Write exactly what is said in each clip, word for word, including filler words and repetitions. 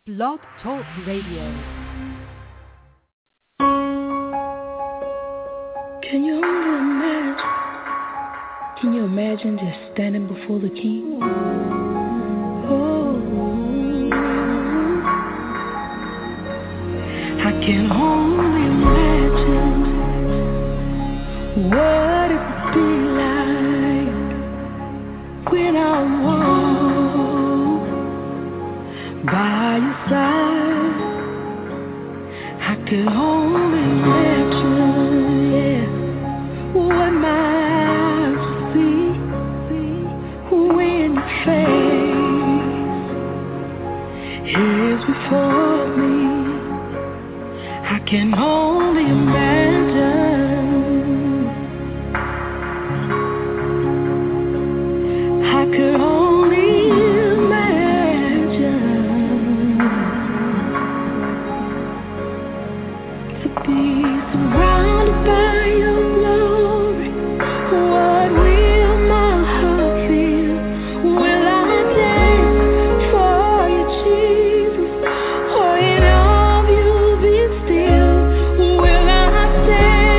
Blog Talk Radio. Can you only imagine? Can you imagine just standing before the King? Oh, I can only imagine what it would be like when I walk by your side. I could only imagine, yeah, what my eyes see when your face is before me. I can only imagine. I could only imagine to be surrounded by your glory. What will my heart feel? Will I dance for you, Jesus? Or in all you be still? Will I stand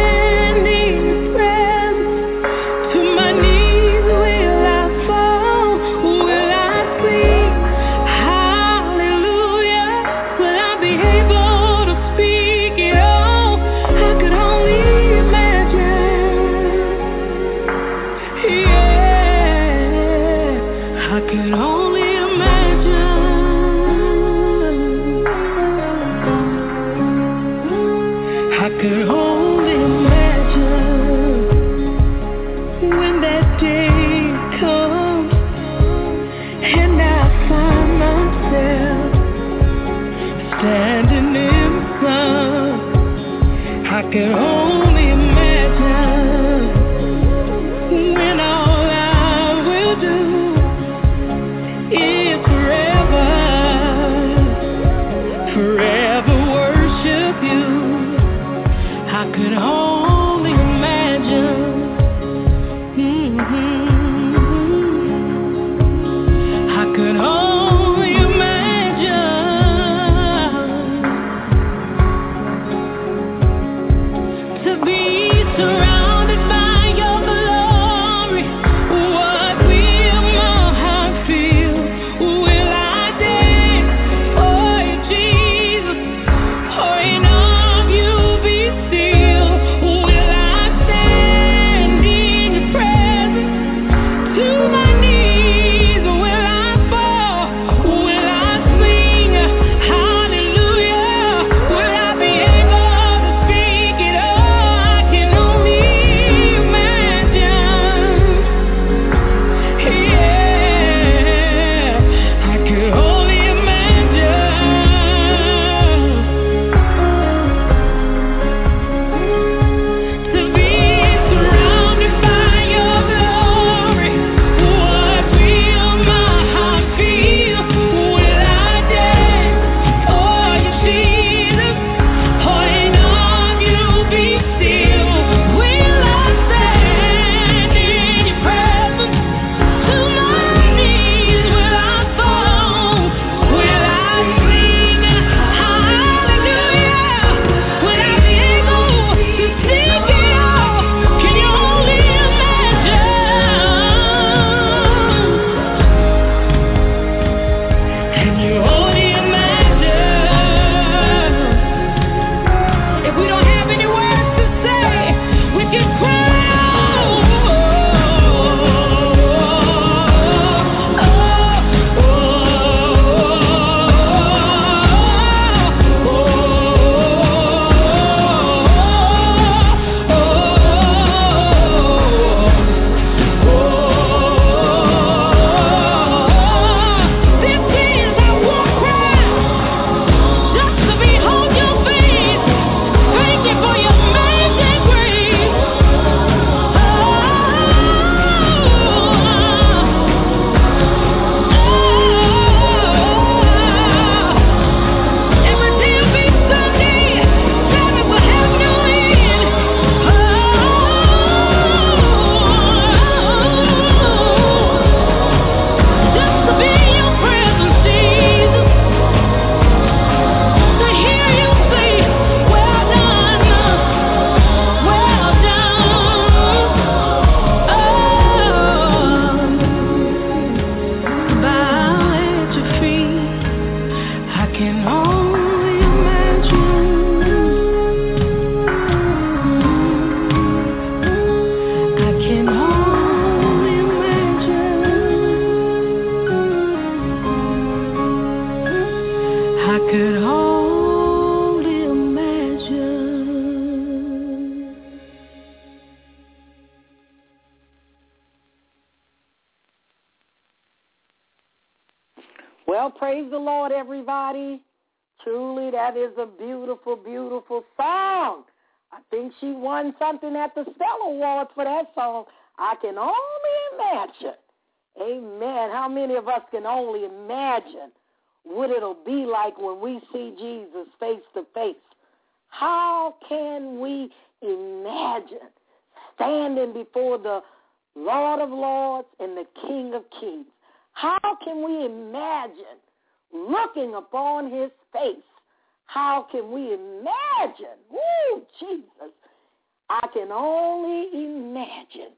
I could only imagine. Well, praise the Lord, everybody. Truly, that is a beautiful, beautiful song. I think she won something at the Stella Awards for that song. I can only imagine. Amen. How many of us can only imagine what it'll be like when we see Jesus face to face? How can we imagine standing before the Lord of Lords and the King of Kings? How can we imagine looking upon his face? How can we imagine? Woo, Jesus. I can only imagine.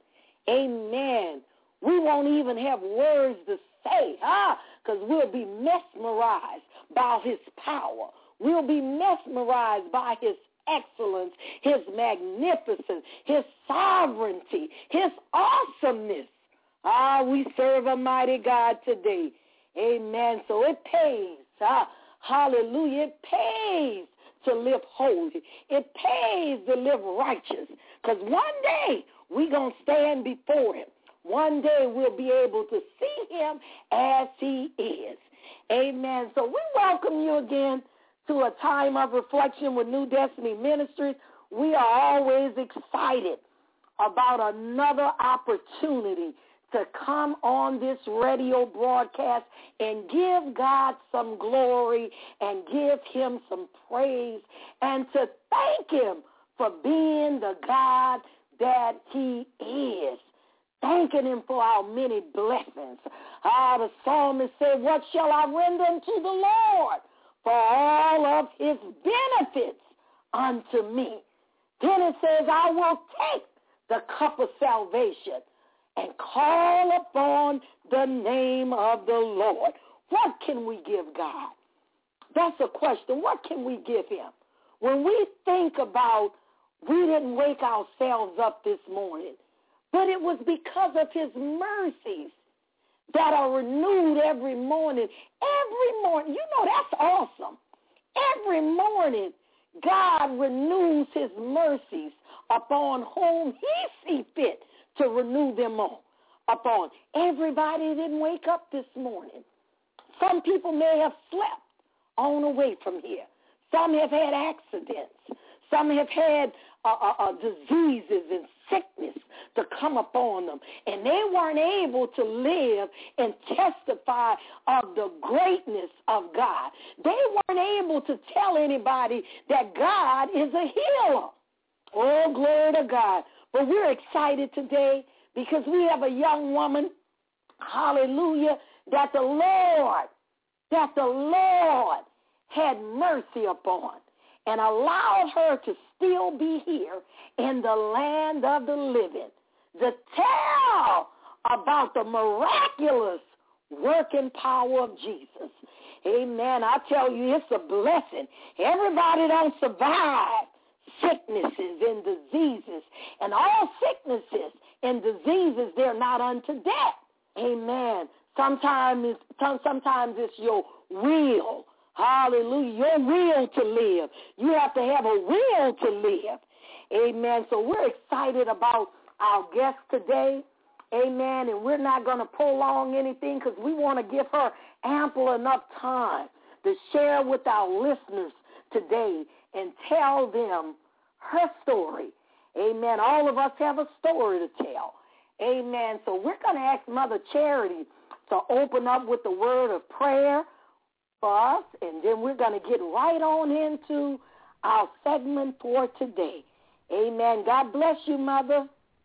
Amen. We won't even have words to say, huh? Because we'll be mesmerized by his power. We'll be mesmerized by his excellence, his magnificence, his sovereignty, his awesomeness. Ah, we serve a mighty God today. Amen. So it pays. Ah, hallelujah. It pays to live holy. It pays to live righteous. Because one day we're going to stand before him. One day we'll be able to see him as he is. Amen. So we welcome you again to a time of reflection with New Destiny Ministries. We are always excited about another opportunity to come on this radio broadcast and give God some glory and give him some praise and to thank him for being the God that he is. Thanking him for our many blessings. Ah, the psalmist said, what shall I render unto the Lord for all of his benefits unto me? Then it says, I will take the cup of salvation and call upon the name of the Lord. What can we give God? That's a question. What can we give him? When we think about we didn't wake ourselves up this morning, but it was because of his mercies that are renewed every morning. Every morning. You know, that's awesome. Every morning, God renews his mercies upon whom he sees fit to renew them on. Upon. Everybody didn't wake up this morning. Some people may have slept on away from here. Some have had accidents. Some have had uh, uh, uh, diseases and sickness to come upon them. And they weren't able to live and testify of the greatness of God. They weren't able to tell anybody that God is a healer. Oh, glory to God. But we're excited today because we have a young woman, hallelujah, that the Lord, that the Lord had mercy upon and allowed her to still be here in the land of the living to tell about the miraculous working power of Jesus. Amen. I tell you, it's a blessing. Everybody don't survive sicknesses and diseases. And all sicknesses and diseases, they're not unto death. Amen. Sometimes it's, sometimes it's your will. Hallelujah. Your will to live. You have to have a will to live. Amen. So we're excited about our guest today. Amen. And we're not going to prolong anything because we want to give her ample enough time to share with our listeners today and tell them her story. Amen. All of us have a story to tell. Amen. So we're going to ask Mother Charity to open up with the word of prayer for us, and then we're going to get right on into our segment for today. Amen. God bless you, Mother.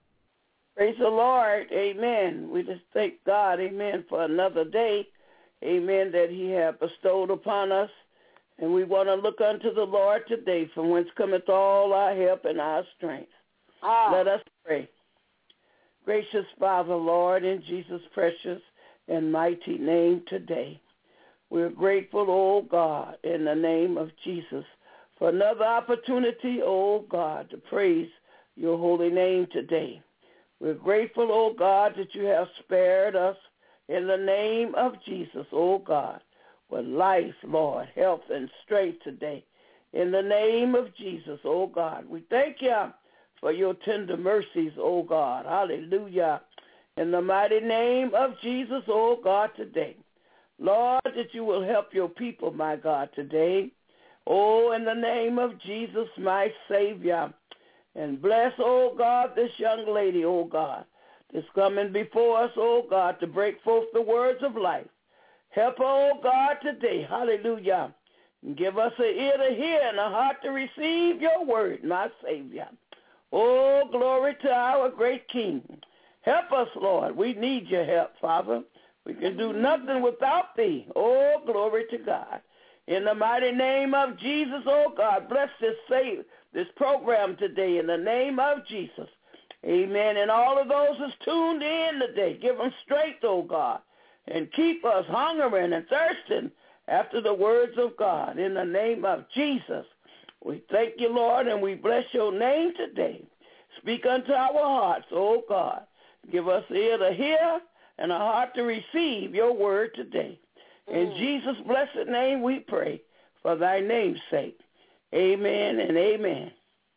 Praise the Lord. Amen. We just thank God, amen, for another day, amen, that he has bestowed upon us. And we want to look unto the Lord today, from whence cometh all our help and our strength. Ah. Let us pray. Gracious Father, Lord, in Jesus' precious and mighty name today, we're grateful, oh God, in the name of Jesus, for another opportunity, oh God, to praise your holy name today. We're grateful, oh God, that you have spared us in the name of Jesus, oh God. with life, Lord, health and strength today. In the name of Jesus, oh God, we thank you for your tender mercies, oh God. Hallelujah. In the mighty name of Jesus, oh God, today. Lord, that you will help your people, my God, today. Oh, in the name of Jesus, my Savior. And bless, oh God, this young lady, oh God, that's coming before us, oh God, to break forth the words of life. Help her, oh God, today. Hallelujah. And give us an ear to hear and a heart to receive your word, my Savior. Oh, glory to our great King. Help us, Lord. We need your help, Father. We can do nothing without thee. Oh, glory to God. In the mighty name of Jesus, oh God, bless this save, this program today in the name of Jesus. Amen. And all of those that's tuned in today, give them strength, oh God, and keep us hungering and thirsting after the words of God in the name of Jesus. We thank you, Lord, and we bless your name today. Speak unto our hearts, oh God. Give us ear to hear and a heart to receive your word today. In mm. Jesus' blessed name we pray, for thy name's sake. Amen and amen.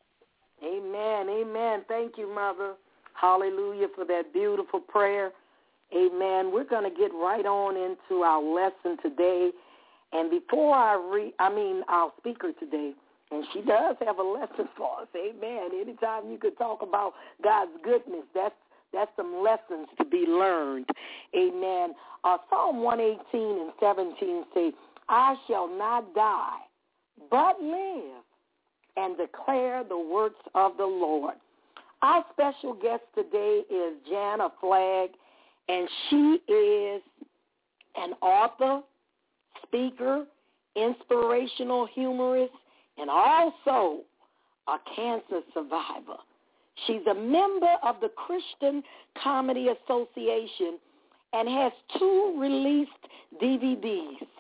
Amen, amen. Thank you, Mother. Hallelujah for that beautiful prayer. Amen. We're going to get right on into our lesson today. And before I read, I mean, our speaker today, and she does have a lesson for us. Amen. Anytime you could talk about God's goodness, that's that's some lessons to be learned. Amen. Uh, Psalm one eighteen and seventeen say, I shall not die, but live and declare the works of the Lord. Our special guest today is Jana Flagg, and she is an author, speaker, inspirational humorist, and also a cancer survivor. She's a member of the Christian Comedy Association and has two released D V Ds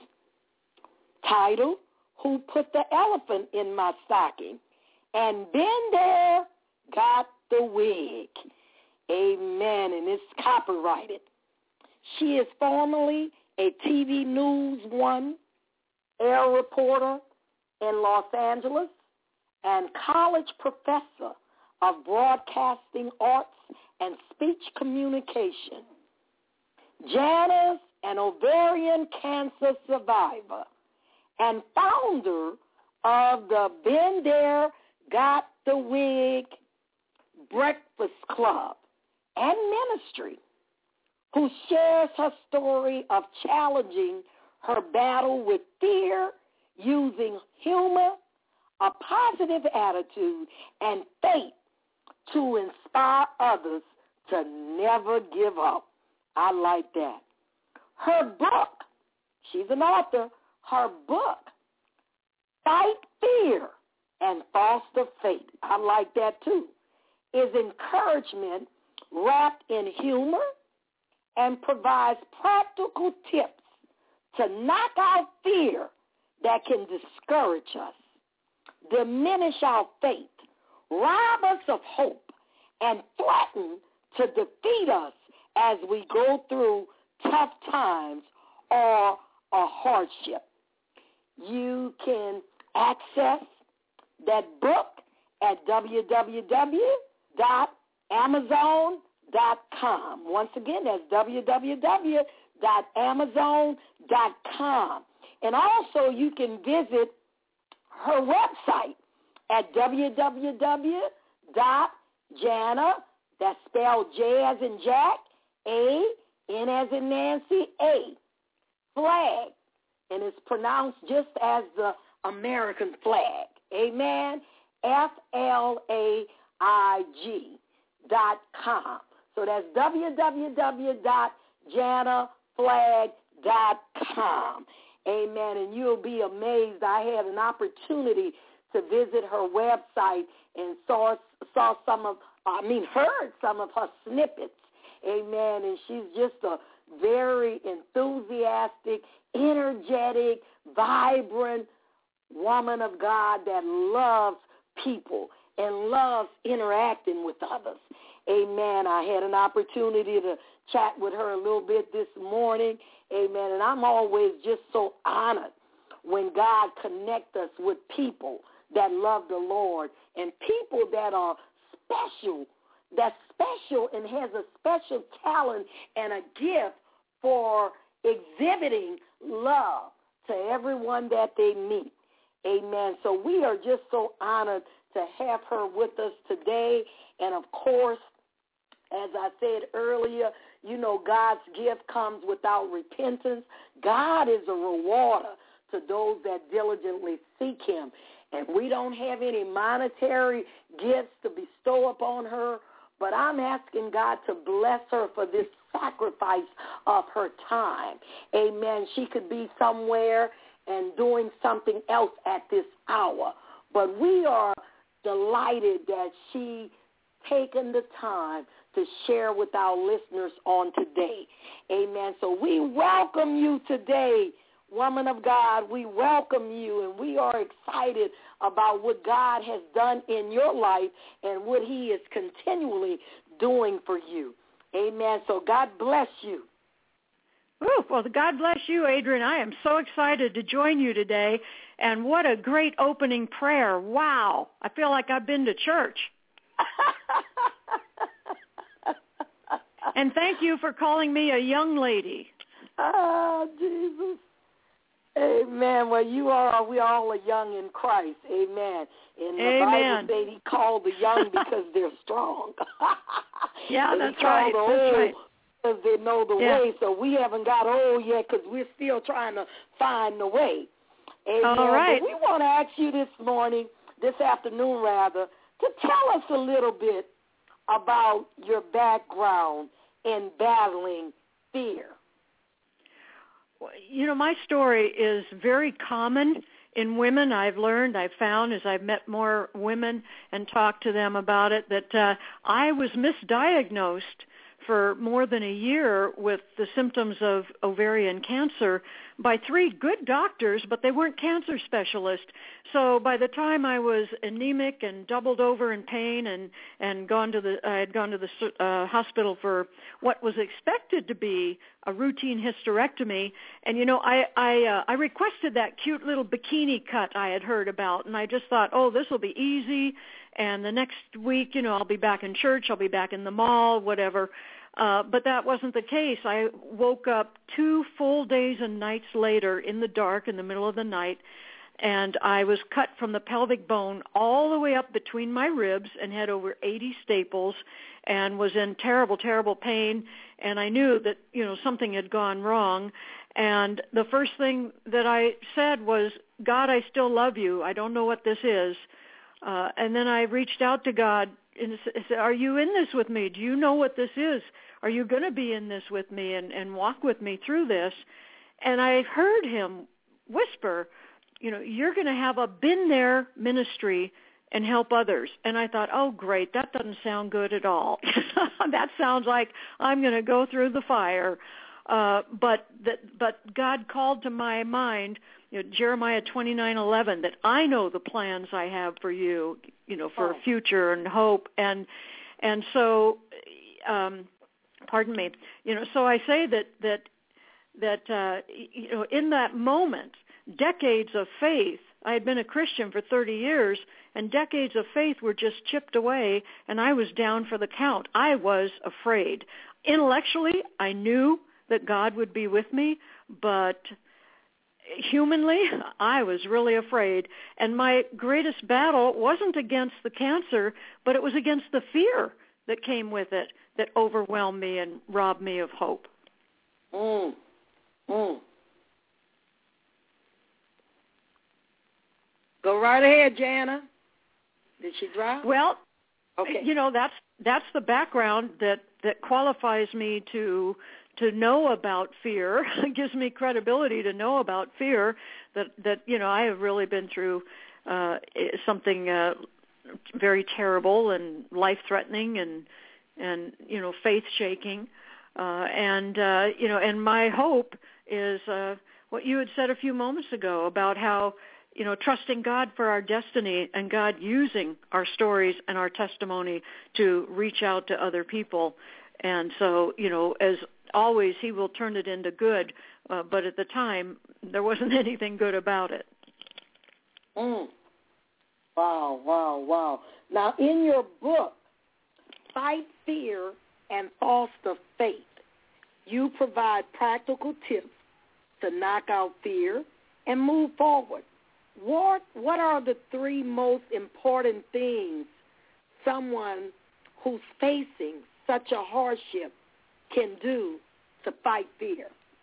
titled Who Put the Elephant in My Stocking and Been There, Got the Wig. Amen, and it's copyrighted. She is formerly a T V News One air reporter in Los Angeles and college professor of broadcasting arts and speech communication. Jana's an ovarian cancer survivor and founder of the Been There, Got the Wig Breakfast Club and Ministry, who shares her story of challenging her battle with fear using humor, a positive attitude, and faith to inspire others to never give up. I like that. Her book, she's an author, her book, Fight Fear and Foster Faith, I like that too, is encouragement wrapped in humor and provides practical tips to knock out fear that can discourage us, diminish our faith, rob us of hope, and threaten to defeat us as we go through tough times or a hardship. You can access that book at w w w dot amazon dot com. Once again, that's w w w dot amazon dot com. And also you can visit her website at w w w dot jana, that's spelled J as in Jack, A, N as in Nancy, A, flag, and it's pronounced just as the American flag. Amen. F L A I G dot com. So that's w w w dot jana flag dot com. Amen. And you'll be amazed. I had an opportunity to visit her website and saw saw some of, I mean, heard some of her snippets. Amen. And she's just a very enthusiastic, energetic, vibrant woman of God that loves people and loves interacting with others. Amen. I had an opportunity to chat with her a little bit this morning, Amen. And I'm always just so honored when God connects us with people that love the Lord and people that are special, that's special and has a special talent and a gift for exhibiting love to everyone that they meet. Amen. So we are just so honored to have her with us today. And, of course, as I said earlier, you know, God's gift comes without repentance. God is a rewarder to those that diligently seek him. And we don't have any monetary gifts to bestow upon her, but I'm asking God to bless her for this sacrifice of her time. Amen. She could be somewhere and doing something else at this hour. But we are delighted that she taken the time to share with our listeners on today. Amen. So we welcome you today, woman of God. We welcome you, and we are excited about what God has done in your life and what he is continually doing for you. Amen. So God bless you. Ooh, well, God bless you, Adrian. I am so excited to join you today, and what a great opening prayer. Wow. I feel like I've been to church. And thank you for calling me a young lady. Oh, Jesus. Amen. Well, you are, we all are young in Christ. Amen. And the Amen. Bible said he called the young because they're strong. Yeah, and that's he called right. the That's old right. because they know the Yeah. way. So we haven't got old yet because we're still trying to find the way. Amen. All right. But we want to ask you this morning, this afternoon rather, to tell us a little bit about your background in battling fear. You know, my story is very common in women. I've learned, I've found as I've met more women and talked to them about it, that uh, I was misdiagnosed for more than a year with the symptoms of ovarian cancer by three good doctors, but they weren't cancer specialists. So by the time I was anemic and doubled over in pain and, and gone to the, I had gone to the uh, hospital for what was expected to be a routine hysterectomy. And, you know, I, I, uh, I requested that cute little bikini cut I had heard about, and I just thought, oh, this will be easy. And the next week, you know, I'll be back in church, I'll be back in the mall, whatever. Uh, but that wasn't the case. I woke up two full days and nights later in the dark in the middle of the night, and I was cut from the pelvic bone all the way up between my ribs and had over eighty staples and was in terrible, terrible pain. And I knew that, you know, something had gone wrong. And the first thing that I said was, God, I still love you. I don't know what this is. Uh, and then I reached out to God and said, are you in this with me? Do you know what this is? Are you going to be in this with me and, and walk with me through this? And I heard him whisper, you know, you're going to have a been there ministry and help others. And I thought, oh, great, that doesn't sound good at all. That sounds like I'm going to go through the fire. Uh, but that, but God called to my mind, you know, Jeremiah twenty-nine eleven, that I know the plans I have for you, you know, for oh. future and hope. And and so, um, pardon me, you know, so I say that that that uh, you know, in that moment, decades of faith. I had been a Christian for thirty years, and decades of faith were just chipped away, and I was down for the count. I was afraid. Intellectually, I knew that God would be with me, but humanly, I was really afraid. And my greatest battle wasn't against the cancer, but it was against the fear that came with it that overwhelmed me and robbed me of hope. Mm. Mm. Go right ahead, Jana. Did she drop? Well, okay. You know, that's that's the background that, that qualifies me to to know about fear. It gives me credibility to know about fear, that, that you know, I have really been through uh, something uh, very terrible and life-threatening and, and you know, faith-shaking. Uh, and, uh, you know, and my hope is uh, what you had said a few moments ago about how, you know, trusting God for our destiny and God using our stories and our testimony to reach out to other people. And so, you know, as always, he will turn it into good. Uh, but at the time, there wasn't anything good about it. Mm. Wow, wow, wow. Now, in your book, Fight Fear and Foster Faith, you provide practical tips to knock out fear and move forward. What, what are the three most important things someone who's facing such a hardship can do to fight fear?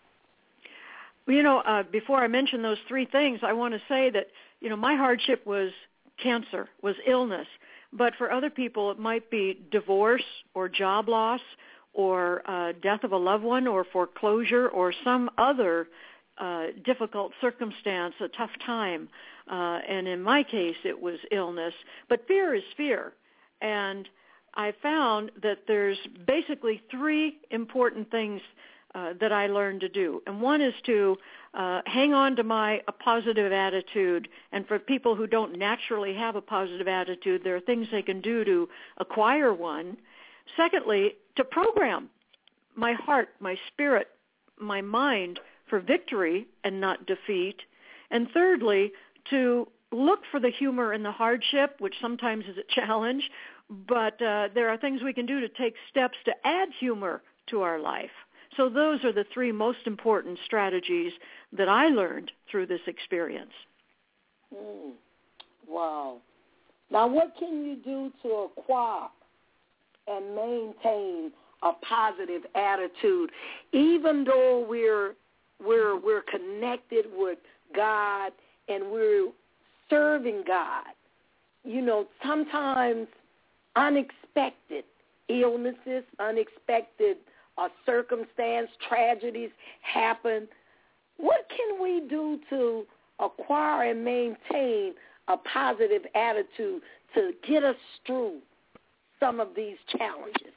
You know, uh, before I mention those three things, I want to say that, you know, my hardship was cancer, was illness. But for other people, it might be divorce or job loss or uh, death of a loved one or foreclosure or some other uh, difficult circumstance, a tough time. Uh, and in my case, it was illness. But fear is fear. And I found that there's basically three important things uh, that I learned to do. And one is to uh, hang on to my a positive attitude. And for people who don't naturally have a positive attitude, there are things they can do to acquire one. Secondly, to program my heart, my spirit, my mind for victory and not defeat. And thirdly, to look for the humor in the hardship, which sometimes is a challenge, but uh, there are things we can do to take steps to add humor to our life. So those are the three most important strategies that I learned through this experience. Mm. Wow. Now, what can you do to acquire and maintain a positive attitude, even though we're we're we're connected with God and we're serving God? You know, sometimes unexpected illnesses, unexpected uh, circumstance, tragedies happen. What can we do to acquire and maintain a positive attitude to get us through some of these challenges?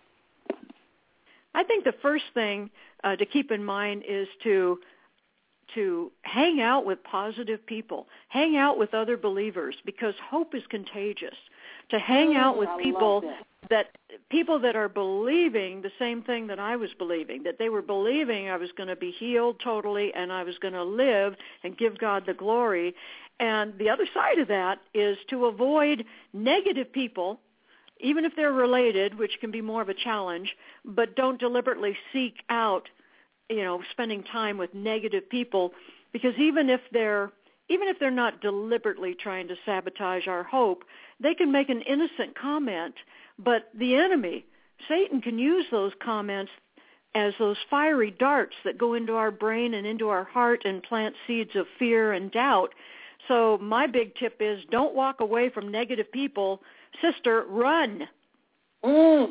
I think the first thing uh, to keep in mind is to to hang out with positive people, hang out with other believers, because hope is contagious. To hang mm, out with I people that. that people that are believing the same thing that I was believing, that they were believing I was going to be healed totally and I was going to live and give God the glory. And the other side of that is to avoid negative people, even if they're related, which can be more of a challenge, but don't deliberately seek out, you know, spending time with negative people, because even if they're even if they're not deliberately trying to sabotage our hope, they can make an innocent comment, but the enemy, Satan, can use those comments as those fiery darts that go into our brain and into our heart and plant seeds of fear and doubt. So my big tip is don't walk away from negative people. Sister, run. Mm.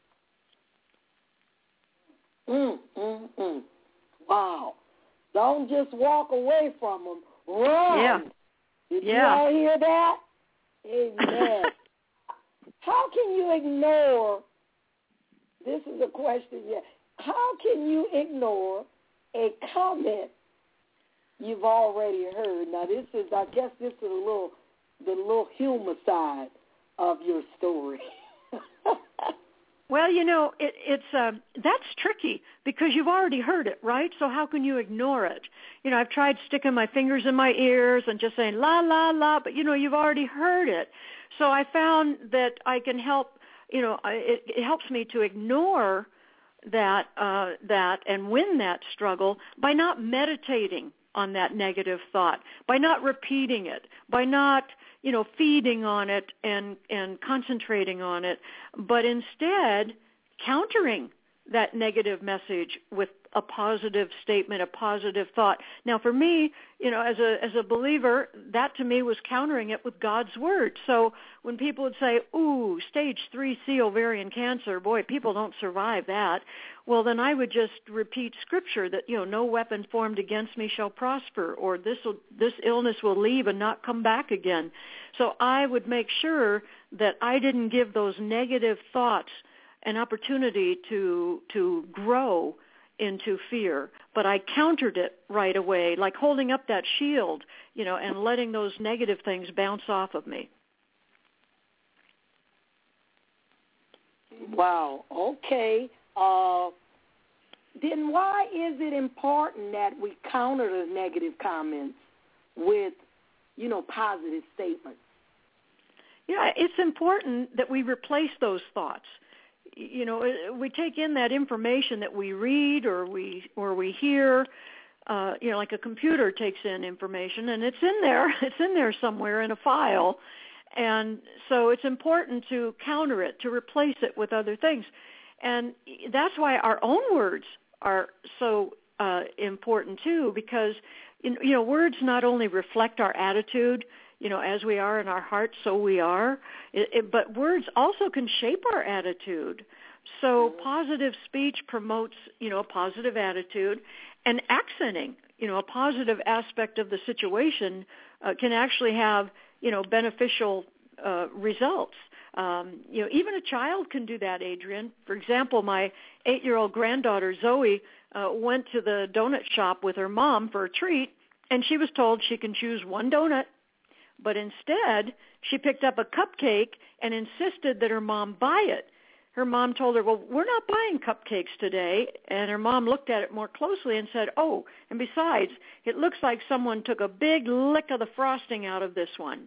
Mm, mm, mm. Wow. Don't just walk away from them. Run. Yeah. Did yeah. you all hear that? Amen. How can you ignore, this is a question, yeah. How can you ignore a comment you've already heard? Now, this is, I guess this is a little, the little humor side of your story. Well, you know, it, it's uh, that's tricky because you've already heard it, right? So how can you ignore it? You know, I've tried sticking my fingers in my ears and just saying la, la, la, but, you know, you've already heard it. So I found that I can help, you know, it, it helps me to ignore that, uh, that and win that struggle by not meditating on that negative thought, by not repeating it, by not, you know, feeding on it and, and concentrating on it, but instead countering that negative message with a positive statement, a positive thought. Now, for me, you know, as a as a believer, that to me was countering it with God's word. So when people would say, ooh, stage three C ovarian cancer, boy, people don't survive that. Well, then I would just repeat scripture that, you know, no weapon formed against me shall prosper, or this will, this illness will leave and not come back again. So I would make sure that I didn't give those negative thoughts an opportunity to to grow into fear, but I countered it right away, like holding up that shield, you know, and letting those negative things bounce off of me. Wow. Okay. uh, then why is it important that we counter the negative comments with, you know, positive statements? Yeah, it's important that we replace those thoughts. You know, we take in that information that we read or we or we hear. Uh, you know, like a computer takes in information, and it's in there. It's in there somewhere in a file. And so it's important to counter it, to replace it with other things. And that's why our own words are so uh, important, too, because, you know, words not only reflect our attitude, you know, as we are in our hearts, so we are, it, it, but words also can shape our attitude. So positive speech promotes, you know, a positive attitude, and accenting, you know, a positive aspect of the situation uh, can actually have, you know, beneficial uh, results. Um, you know, even a child can do that, Adrienne. For example, my eight-year-old granddaughter, Zoe, uh, went to the donut shop with her mom for a treat, and she was told she can choose one donut. But instead, she picked up a cupcake and insisted that her mom buy it. Her mom told her, well, we're not buying cupcakes today. And her mom looked at it more closely and said, oh, and besides, it looks like someone took a big lick of the frosting out of this one.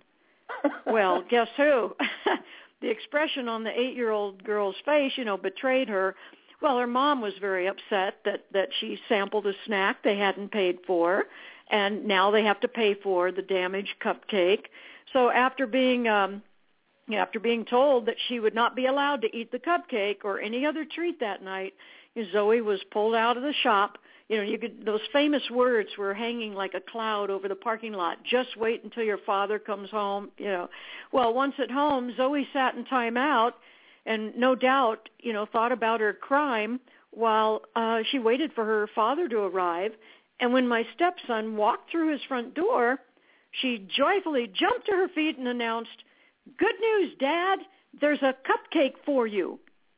Well, guess who? The expression on the eight-year-old girl's face, you know, betrayed her. Well, her mom was very upset that, that she sampled a snack they hadn't paid for, and now they have to pay for the damaged cupcake. So after being um, after being told that she would not be allowed to eat the cupcake or any other treat that night, Zoe was pulled out of the shop. You know, you could, those famous words were hanging like a cloud over the parking lot. Just wait until your father comes home. You know, well, once at home, Zoe sat in timeout, and no doubt, you know, thought about her crime while uh, she waited for her father to arrive. And when my stepson walked through his front door, she joyfully jumped to her feet and announced, "Good news, Dad, there's a cupcake for you."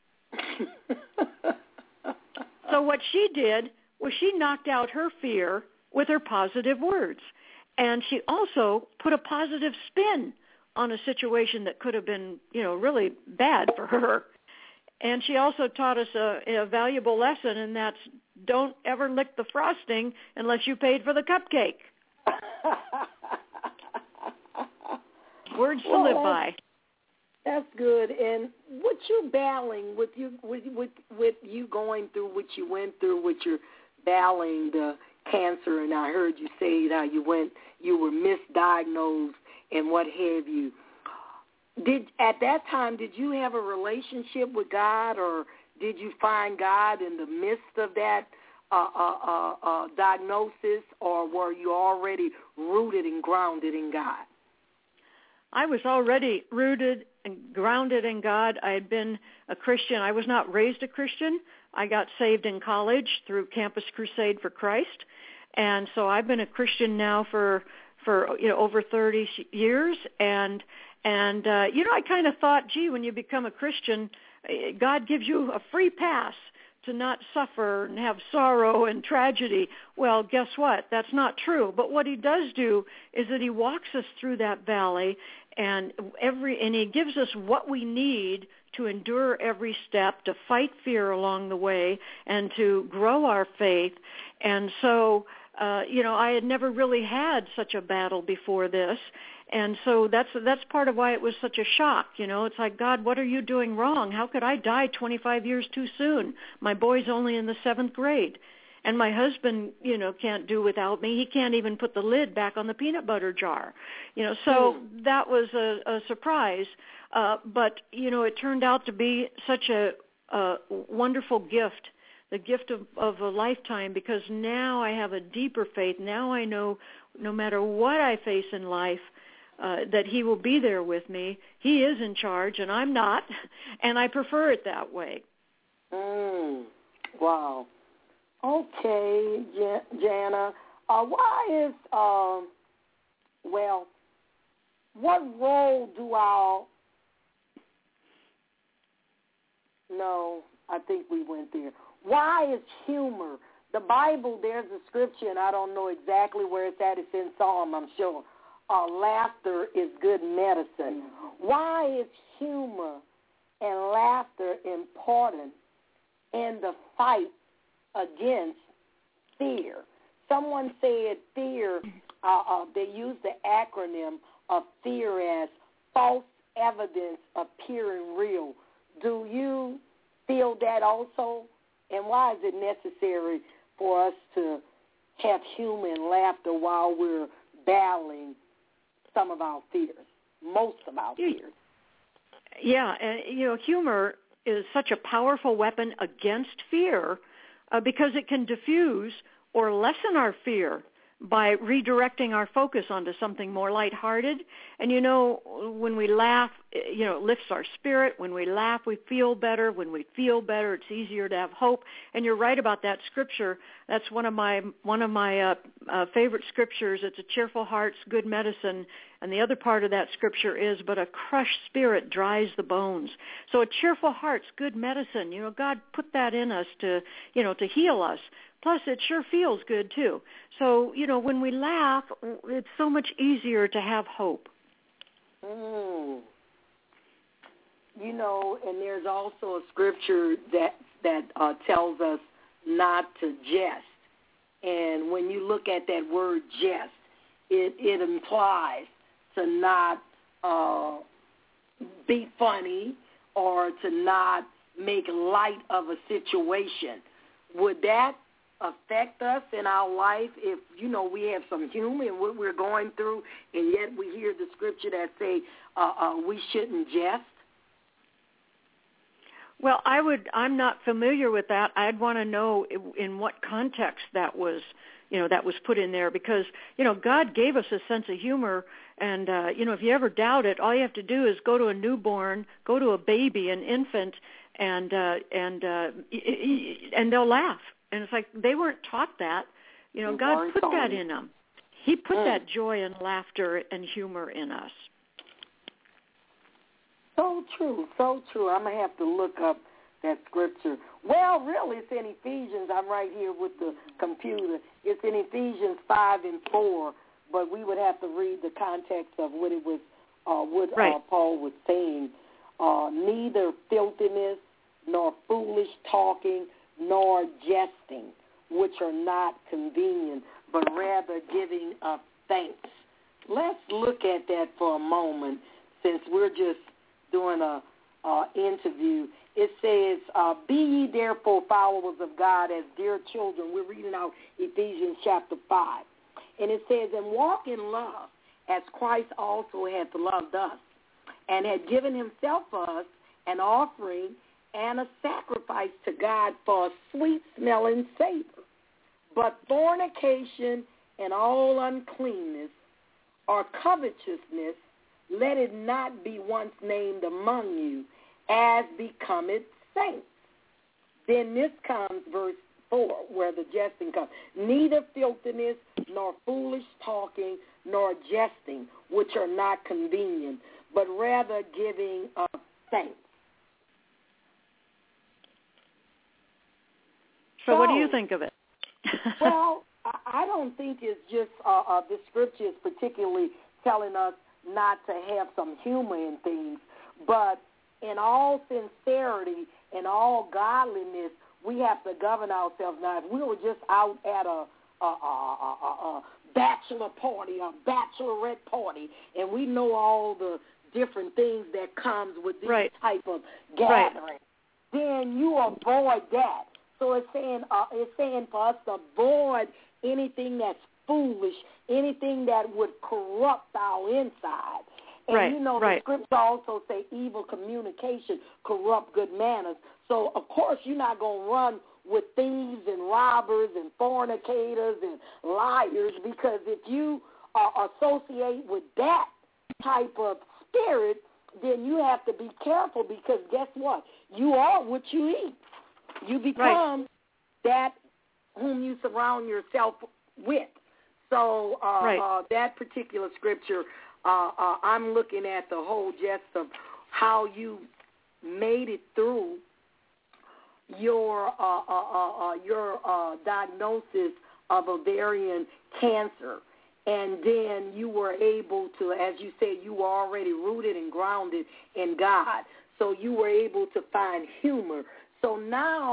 So what she did was she knocked out her fear with her positive words. And she also put a positive spin on a situation that could have been, you know, really bad for her. And she also taught us a, a valuable lesson, and that's don't ever lick the frosting unless you paid for the cupcake. Words to well, live by. That's good. And what you battling with you with with with you going through what you went through, with your battling the cancer, and I heard you say that you went you were misdiagnosed and what have you. Did at that time did you have a relationship with God, or did you find God in the midst of that uh, uh, uh, uh, diagnosis, or were you already rooted and grounded in God? I was already rooted and grounded in God. I had been a Christian. I was not raised a Christian. I got saved in college through Campus Crusade for Christ, and so I've been a Christian now for for you know over thirty years. And and uh, you know I kind of thought, gee, when you become a Christian, God gives you a free pass to not suffer and have sorrow and tragedy. Well, guess what? That's not true. But what he does do is that he walks us through that valley, and every and he gives us what we need to endure every step, to fight fear along the way, and to grow our faith. And so, uh, you know, I had never really had such a battle before this. And so that's that's part of why it was such a shock. You know, it's like, God, what are you doing wrong? How could I die twenty-five years too soon? My boy's only in the seventh grade. And my husband, you know, can't do without me. He can't even put the lid back on the peanut butter jar. You know, so mm. that was a, a surprise. Uh, but, you know, it turned out to be such a, a wonderful gift, the gift of, of a lifetime, because now I have a deeper faith. Now I know no matter what I face in life, uh, that he will be there with me. He is in charge, and I'm not, and I prefer it that way. Mm. Wow. Okay, Jan- Jana. Uh, why is, um, well, what role do our, no, I think we went there. Why is humor, the Bible, there's a scripture, and I don't know exactly where it's at. It's in Psalm, I'm sure. Uh, laughter is good medicine. Why is humor and laughter important in the fight against fear. Someone said fear, uh, uh, they used the acronym of fear as false evidence appearing real. Do you feel that also? And why is it necessary for us to have humor and laughter while we're battling some of our fears, most of our fears? Yeah, and, you know, humor is such a powerful weapon against fear uh, because it can diffuse or lessen our fear by redirecting our focus onto something more lighthearted. And, you know, when we laugh, you know, it lifts our spirit. When we laugh, we feel better. When we feel better, it's easier to have hope. And you're right about that scripture. That's one of my one of my uh, uh, favorite scriptures. It's a cheerful heart's good medicine. And the other part of that scripture is, but a crushed spirit dries the bones. So a cheerful heart's good medicine. You know, God put that in us to, you know, to heal us. Plus, it sure feels good, too. So, you know, when we laugh, it's so much easier to have hope. Mm. You know, and there's also a scripture that, that uh, tells us not to jest. And when you look at that word jest, it, it implies to not uh, be funny or to not make light of a situation. Would that affect us in our life if, you know, we have some humor in what we're going through, and yet we hear the scripture that say uh, uh, we shouldn't jest? Well, I would, I'm not familiar with that. I'd want to know in what context that was, you know, that was put in there, because, you know, God gave us a sense of humor, and, uh, you know, if you ever doubt it, all you have to do is go to a newborn, go to a baby, an infant, and, uh, and, uh, and they'll laugh. And it's like they weren't taught that. You know, God put that in them. He put mm. that joy and laughter and humor in us. So true, so true. I'm going to have to look up that scripture. Well, really, it's in Ephesians. I'm right here with the computer. It's in Ephesians five and four, but we would have to read the context of what it was, uh, what right. uh, Paul was saying. Uh, neither filthiness nor foolish talking nor jesting, which are not convenient, but rather giving of thanks. Let's look at that for a moment, since we're just doing a uh, interview. It says, uh, be ye therefore followers of God as dear children. We're reading out Ephesians chapter five. And it says, and walk in love, as Christ also hath loved us, and had given himself for us an offering and a sacrifice to God for a sweet-smelling savor. But fornication and all uncleanness or covetousness, let it not be once named among you, as becometh saints. Then this comes, verse four, where the jesting comes. Neither filthiness, nor foolish talking, nor jesting, which are not convenient, but rather giving of thanks. So, so what do you think of it? Well, I don't think it's just uh, uh, the scripture is particularly telling us not to have some humor in things, but in all sincerity and all godliness, we have to govern ourselves. Now, if we were just out at a, a, a, a, a bachelor party, a bachelorette party, and we know all the different things that comes with this right. type of gathering, right. then you avoid that. So it's saying uh, it's saying for us to avoid anything that's foolish, anything that would corrupt our inside. And, right, you know, right. the scripture also say evil communication corrupt good manners. So, of course, you're not going to run with thieves and robbers and fornicators and liars, because if you uh, associate with that type of spirit, then you have to be careful, because guess what? You are what you eat. You become right. that whom you surround yourself with. So uh, right. uh, that particular scripture, uh, uh, I'm looking at the whole gist of how you made it through your uh, uh, uh, uh, your uh, diagnosis of ovarian cancer. And then you were able to, as you said, you were already rooted and grounded in God. So you were able to find humor. So now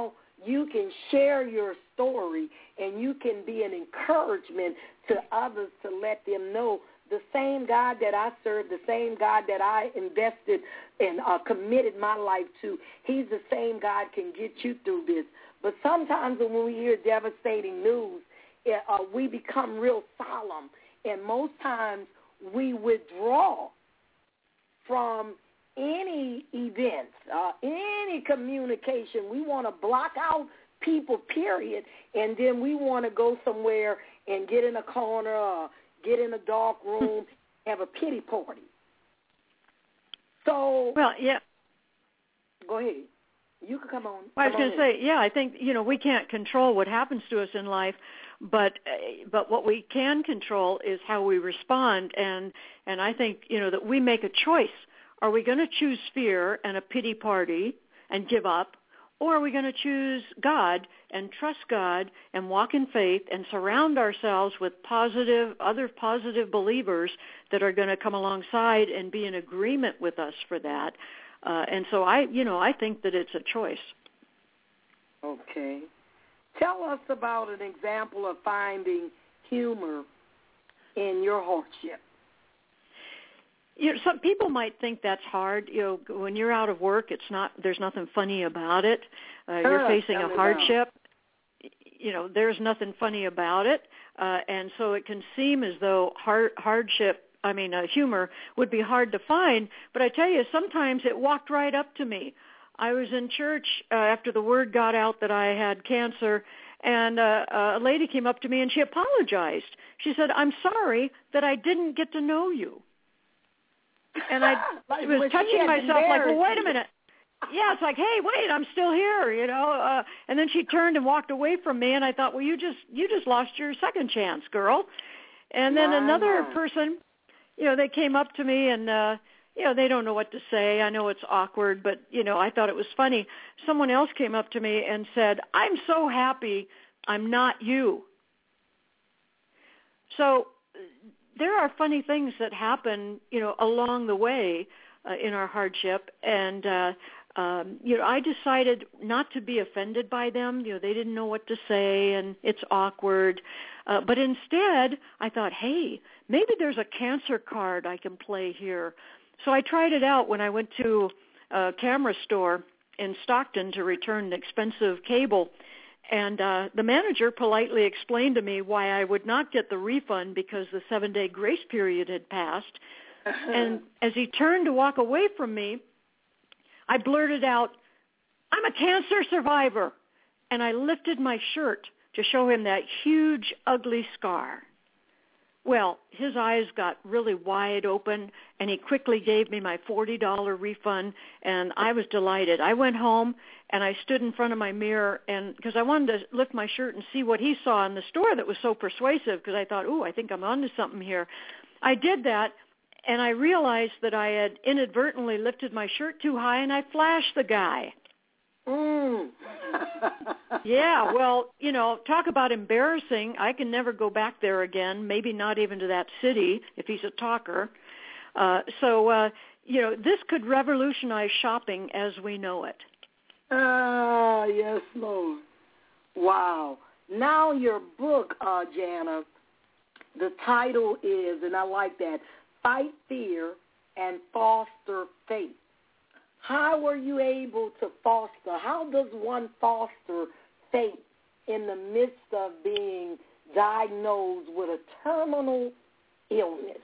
you can share your story and you can be an encouragement to others to let them know the same God that I serve, the same God that I invested and uh, committed my life to, he's the same God can get you through this. But sometimes when we hear devastating news, it, uh, we become real solemn, and most times we withdraw from any events, uh, any communication. We want to block out people, period, and then we want to go somewhere and get in a corner or get in a dark room, have a pity party. So, well, yeah. Go ahead. You can come on. Well, I was going to say, yeah, I think, you know, we can't control what happens to us in life, but uh, but what we can control is how we respond, and and I think, you know, that we make a choice. Are we going to choose fear and a pity party and give up, or are we going to choose God and trust God and walk in faith and surround ourselves with positive, other positive believers that are going to come alongside and be in agreement with us for that? Uh, and so I, you know, I think that it's a choice. Okay. Tell us about an example of finding humor in your hardship. You know, some people might think that's hard. You know, when you're out of work, it's not. There's nothing funny about it. Uh, you're uh, facing a hardship. About. You know, there's nothing funny about it, uh, and so it can seem as though hard, hardship. I mean, uh, humor would be hard to find. But I tell you, sometimes it walked right up to me. I was in church uh, after the word got out that I had cancer, and uh, a lady came up to me and she apologized. She said, "I'm sorry that I didn't get to know you." And I like, was touching myself like, well, wait a minute. Yeah, it's like, hey, wait, I'm still here, you know. Uh, and then she turned and walked away from me, and I thought, well, you just you just lost your second chance, girl. And then my, another my. person, you know, they came up to me, and, uh, you know, they don't know what to say. I know it's awkward, but, you know, I thought it was funny. Someone else came up to me and said, I'm so happy I'm not you. So there are funny things that happen, you know, along the way uh, in our hardship, and uh, um, you know, I decided not to be offended by them. You know, they didn't know what to say, and it's awkward. Uh, but instead, I thought, hey, maybe there's a cancer card I can play here. So I tried it out when I went to a camera store in Stockton to return an expensive cable. And uh, the manager politely explained to me why I would not get the refund because the seven-day grace period had passed. And as he turned to walk away from me, I blurted out, I'm a cancer survivor. And I lifted my shirt to show him that huge, ugly scar. Well, his eyes got really wide open, and he quickly gave me my forty dollars refund, and I was delighted. I went home, and I stood in front of my mirror, and because I wanted to lift my shirt and see what he saw in the store that was so persuasive, because I thought, ooh, I think I'm onto something here. I did that, and I realized that I had inadvertently lifted my shirt too high, and I flashed the guy. Mm. Yeah, well, you know, talk about embarrassing. I can never go back there again, maybe not even to that city if he's a talker. Uh, so, uh, you know, this could revolutionize shopping as we know it. Ah, yes, Lord. Wow. Now your book, uh, Jana, the title is, and I like that, Fight Fear and Foster Faith. How were you able to foster? How does one foster faith in the midst of being diagnosed with a terminal illness?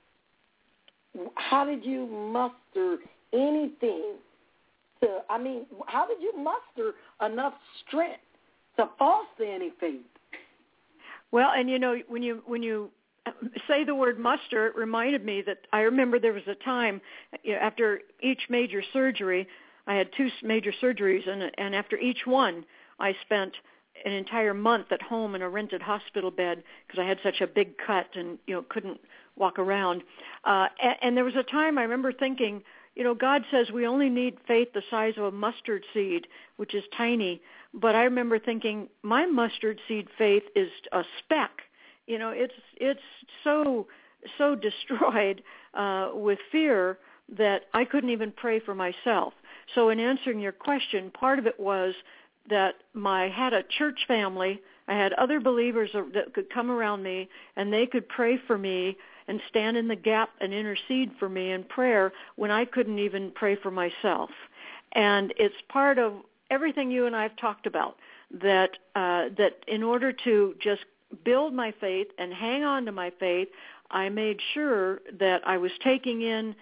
How did you muster anything to, I mean, how did you muster enough strength to foster any faith? Well, and you know, when you when you say the word muster, it reminded me that I remember there was a time, you know, after each major surgery, I had two major surgeries, and, and after each one, I spent an entire month at home in a rented hospital bed because I had such a big cut and, you know, couldn't walk around. Uh, and, and there was a time I remember thinking, you know, God says we only need faith the size of a mustard seed, which is tiny. But I remember thinking my mustard seed faith is a speck. You know, it's it's so so destroyed uh, with fear that I couldn't even pray for myself. So in answering your question, part of it was that my had a church family. I had other believers that could come around me, and they could pray for me and stand in the gap and intercede for me in prayer when I couldn't even pray for myself. And it's part of everything you and I have talked about, that uh, that in order to just build my faith and hang on to my faith, I made sure that I was taking in,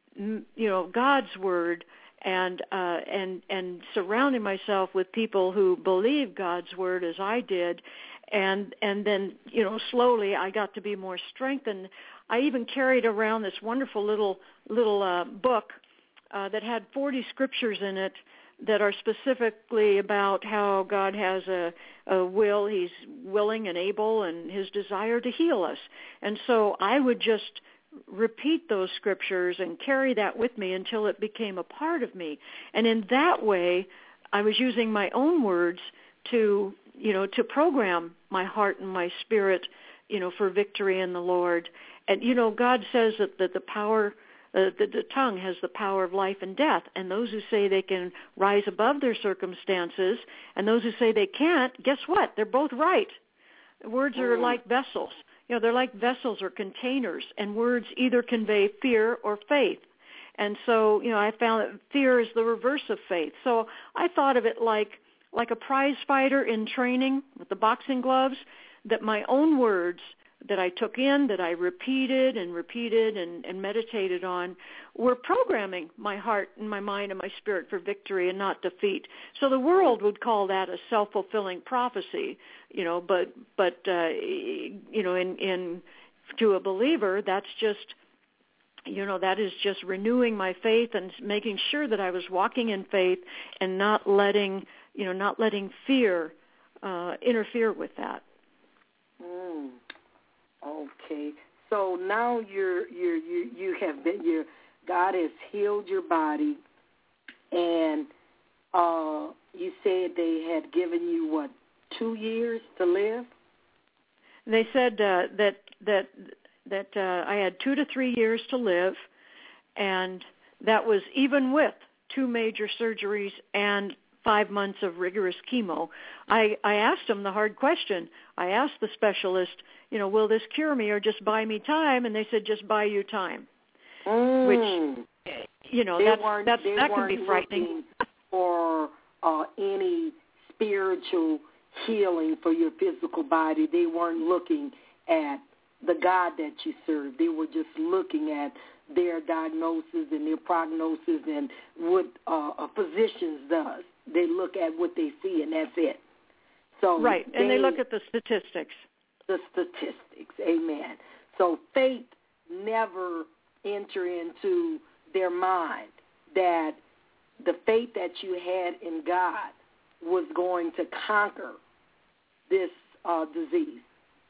you know, God's word and uh, and and surrounding myself with people who believe God's word as I did, and and then, you know, slowly I got to be more strengthened. I even carried around this wonderful little little uh, book uh, that had forty scriptures in it that are specifically about how God has a, a will, he's willing and able, and his desire to heal us. And so I would just repeat those scriptures and carry that with me until it became a part of me. And in that way, I was using my own words to, you know, to program my heart and my spirit, you know, for victory in the Lord. And, you know, God says that, that the power Uh, the, the tongue has the power of life and death, and those who say they can rise above their circumstances and those who say they can't, guess what? They're both right. Words are like vessels. You know, they're like vessels or containers, and words either convey fear or faith. And so, you know, I found that fear is the reverse of faith. So I thought of it like like a prize fighter in training with the boxing gloves, that my own words that I took in, that I repeated and repeated and, and meditated on, were programming my heart and my mind and my spirit for victory and not defeat. So the world would call that a self-fulfilling prophecy, you know, but, but uh, you know, in, in to a believer, that's just, you know, that is just renewing my faith and making sure that I was walking in faith and not letting, you know, not letting fear uh, interfere with that. Mm. Okay, so now you're you're you you have been your God has healed your body, and uh, you said they had given you what, two years to live? They said uh, that that that uh, I had two to three years to live, and that was even with two major surgeries and five months of rigorous chemo. I, I asked them the hard question. I asked the specialist, you know, will this cure me or just buy me time? And they said, just buy you time. Mm. Which, you know, they that's, that's, that's, that can be frightening. For uh, any spiritual healing for your physical body. They weren't looking at the God that you serve. They were just looking at their diagnosis and their prognosis and what uh, a physician does. They look at what they see, and that's it. So right, they, and they look at the statistics. The statistics, amen. So faith never enter into their mind that the faith that you had in God was going to conquer this uh, disease.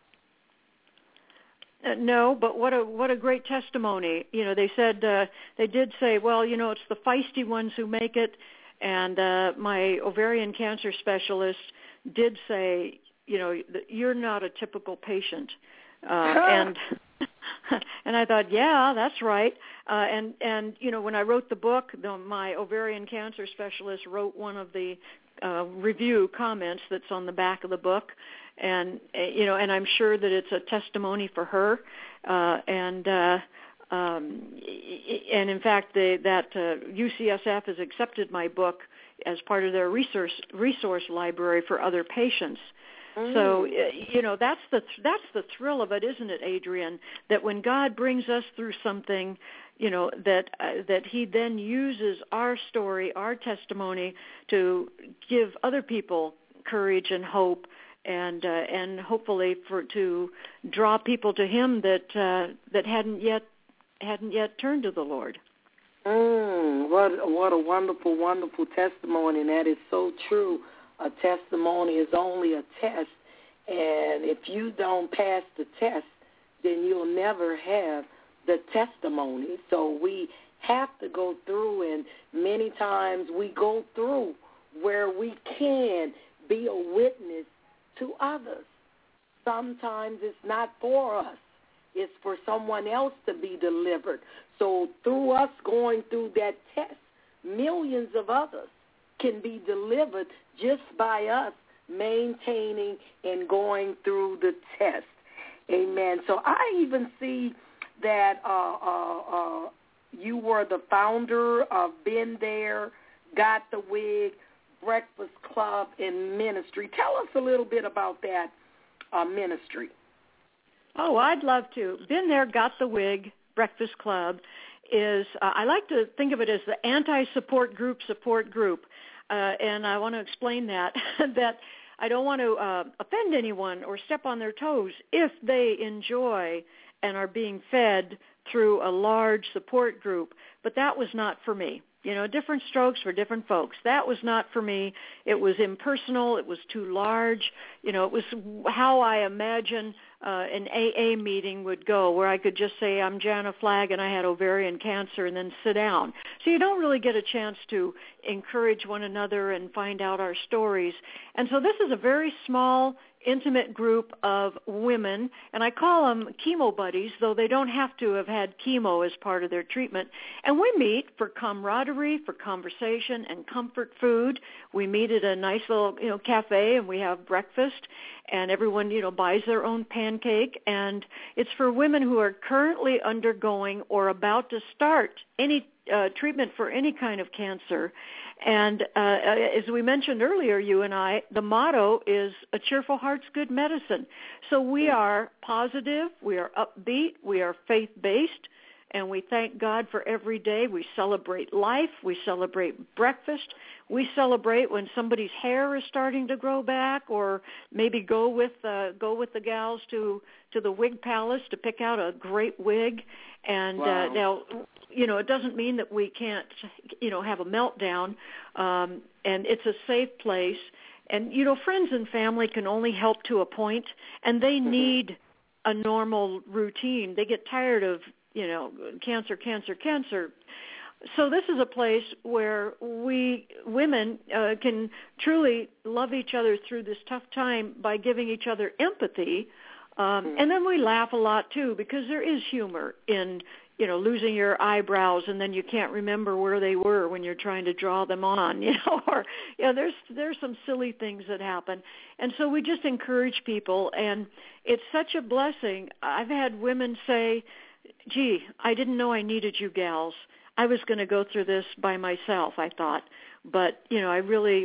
Uh, no, but what a what a great testimony. You know, they said uh, they did say, well, you know, it's the feisty ones who make it. And uh, my ovarian cancer specialist did say, you know, you're not a typical patient. Uh, and and I thought, yeah, that's right. Uh, and, and, you know, when I wrote the book, the, my ovarian cancer specialist wrote one of the uh, review comments that's on the back of the book. And, uh, you know, and I'm sure that it's a testimony for her. Uh, and, uh, Um, and in fact, they, that uh, U C S F has accepted my book as part of their resource resource library for other patients. Mm. So, you know, that's the that's the thrill of it, isn't it, Adrienne? That when God brings us through something, you know, that uh, that He then uses our story, our testimony, to give other people courage and hope, and uh, and hopefully for to draw people to Him that uh, that hadn't yet. hadn't yet turned to the Lord. Mm, what, what a wonderful, wonderful testimony, and that is so true. A testimony is only a test, and if you don't pass the test, then you'll never have the testimony. So we have to go through, and many times we go through where we can be a witness to others. Sometimes it's not for us. It's for someone else to be delivered. So through us going through that test, millions of others can be delivered just by us maintaining and going through the test. Amen. So I even see that uh, uh, uh, you were the founder of Been There, Got the Wig, Breakfast Club, and Ministry. Tell us a little bit about that uh, ministry. Oh, I'd love to. Been There, Got the Wig, Breakfast Club is, uh, I like to think of it as the anti-support group support group. Uh, and I want to explain that, that I don't want to uh, offend anyone or step on their toes if they enjoy and are being fed through a large support group. But that was not for me. You know, different strokes for different folks. That was not for me. It was impersonal. It was too large. You know, it was how I imagine uh, an A A meeting would go, where I could just say, I'm Jana Flagg and I had ovarian cancer, and then sit down. So you don't really get a chance to encourage one another and find out our stories. And so this is a very small, intimate group of women, and I call them chemo buddies, though they don't have to have had chemo as part of their treatment. And we meet for camaraderie, for conversation, and comfort food. We meet at a nice little, you know, cafe, and we have breakfast, and everyone, you know, buys their own pancake. And it's for women who are currently undergoing or about to start any uh, treatment for any kind of cancer. And uh, as we mentioned earlier, you and I, the motto is a cheerful heart's good medicine. So we are positive, we are upbeat, we are faith-based, and we thank God for every day. We celebrate life, we celebrate breakfast, we celebrate when somebody's hair is starting to grow back, or maybe go with uh, go with the gals to, to the wig palace to pick out a great wig. And wow. uh, now, you know, it doesn't mean that we can't, you know, have a meltdown, um, and it's a safe place. And, you know, friends and family can only help to a point, and they mm-hmm. need a normal routine. They get tired of, you know, cancer, cancer, cancer. So this is a place where we women uh, can truly love each other through this tough time by giving each other empathy. Um, mm-hmm. And then we laugh a lot, too, because there is humor in, you know, losing your eyebrows and then you can't remember where they were when you're trying to draw them on, you know, or, you know, there's, there's some silly things that happen. And so we just encourage people, and it's such a blessing. I've had women say, gee, I didn't know I needed you gals. I was going to go through this by myself, I thought. But, you know, I really,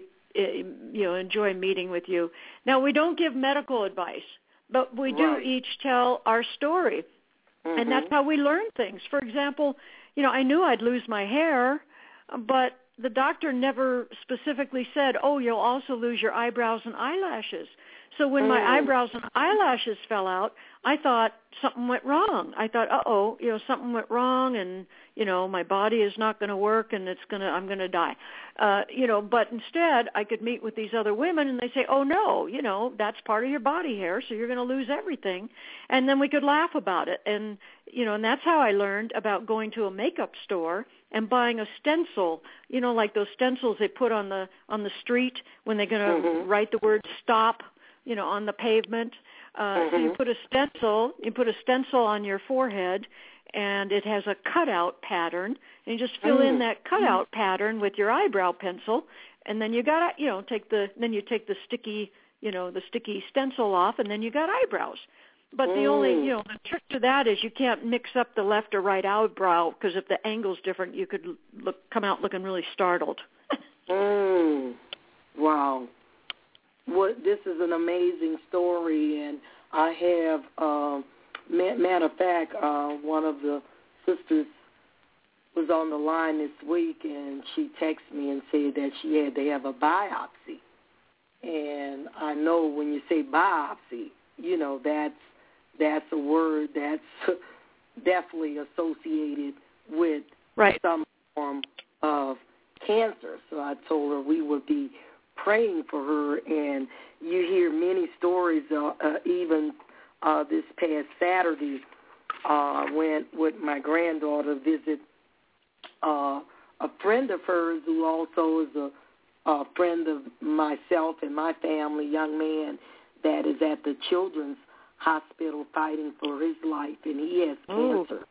you know, enjoy meeting with you. Now, we don't give medical advice, but we do right. each tell our story. Mm-hmm. And that's how we learn things. For example, you know, I knew I'd lose my hair, but the doctor never specifically said, oh, you'll also lose your eyebrows and eyelashes. So when mm. my eyebrows and eyelashes fell out, I thought something went wrong. I thought, uh-oh, you know, something went wrong, and, you know, my body is not going to work, and it's going to, I'm going to die. Uh, you know, but instead I could meet with these other women, and they say, oh, no, you know, that's part of your body hair, so you're going to lose everything. And then we could laugh about it. And, you know, and that's how I learned about going to a makeup store and buying a stencil, you know, like those stencils they put on the on the street when they're going to mm-hmm. write the word stop, you know, on the pavement. Uh, mm-hmm. So you put a stencil, you put a stencil on your forehead, and it has a cutout pattern, and you just fill mm. in that cutout mm. pattern with your eyebrow pencil, and then you got, you know, take the, then you take the sticky, you know, the sticky stencil off, and then you got eyebrows. But mm. the only, you know, the trick to that is you can't mix up the left or right eyebrow, because if the angle's different, you could look, come out looking really startled. mm. Wow. What, this is an amazing story, and I have, um, matter of fact, uh, one of the sisters was on the line this week, and she texted me and said that she had to have a biopsy. And I know when you say biopsy, you know, that's that's a word that's definitely associated with right. some form of cancer. So I told her we would be praying for her, and you hear many stories, uh, uh, even uh, this past Saturday, uh, went with my granddaughter visit uh, a friend of hers who also is a, a friend of myself and my family, young man that is at the Children's Hospital fighting for his life, and he has Ooh. cancer.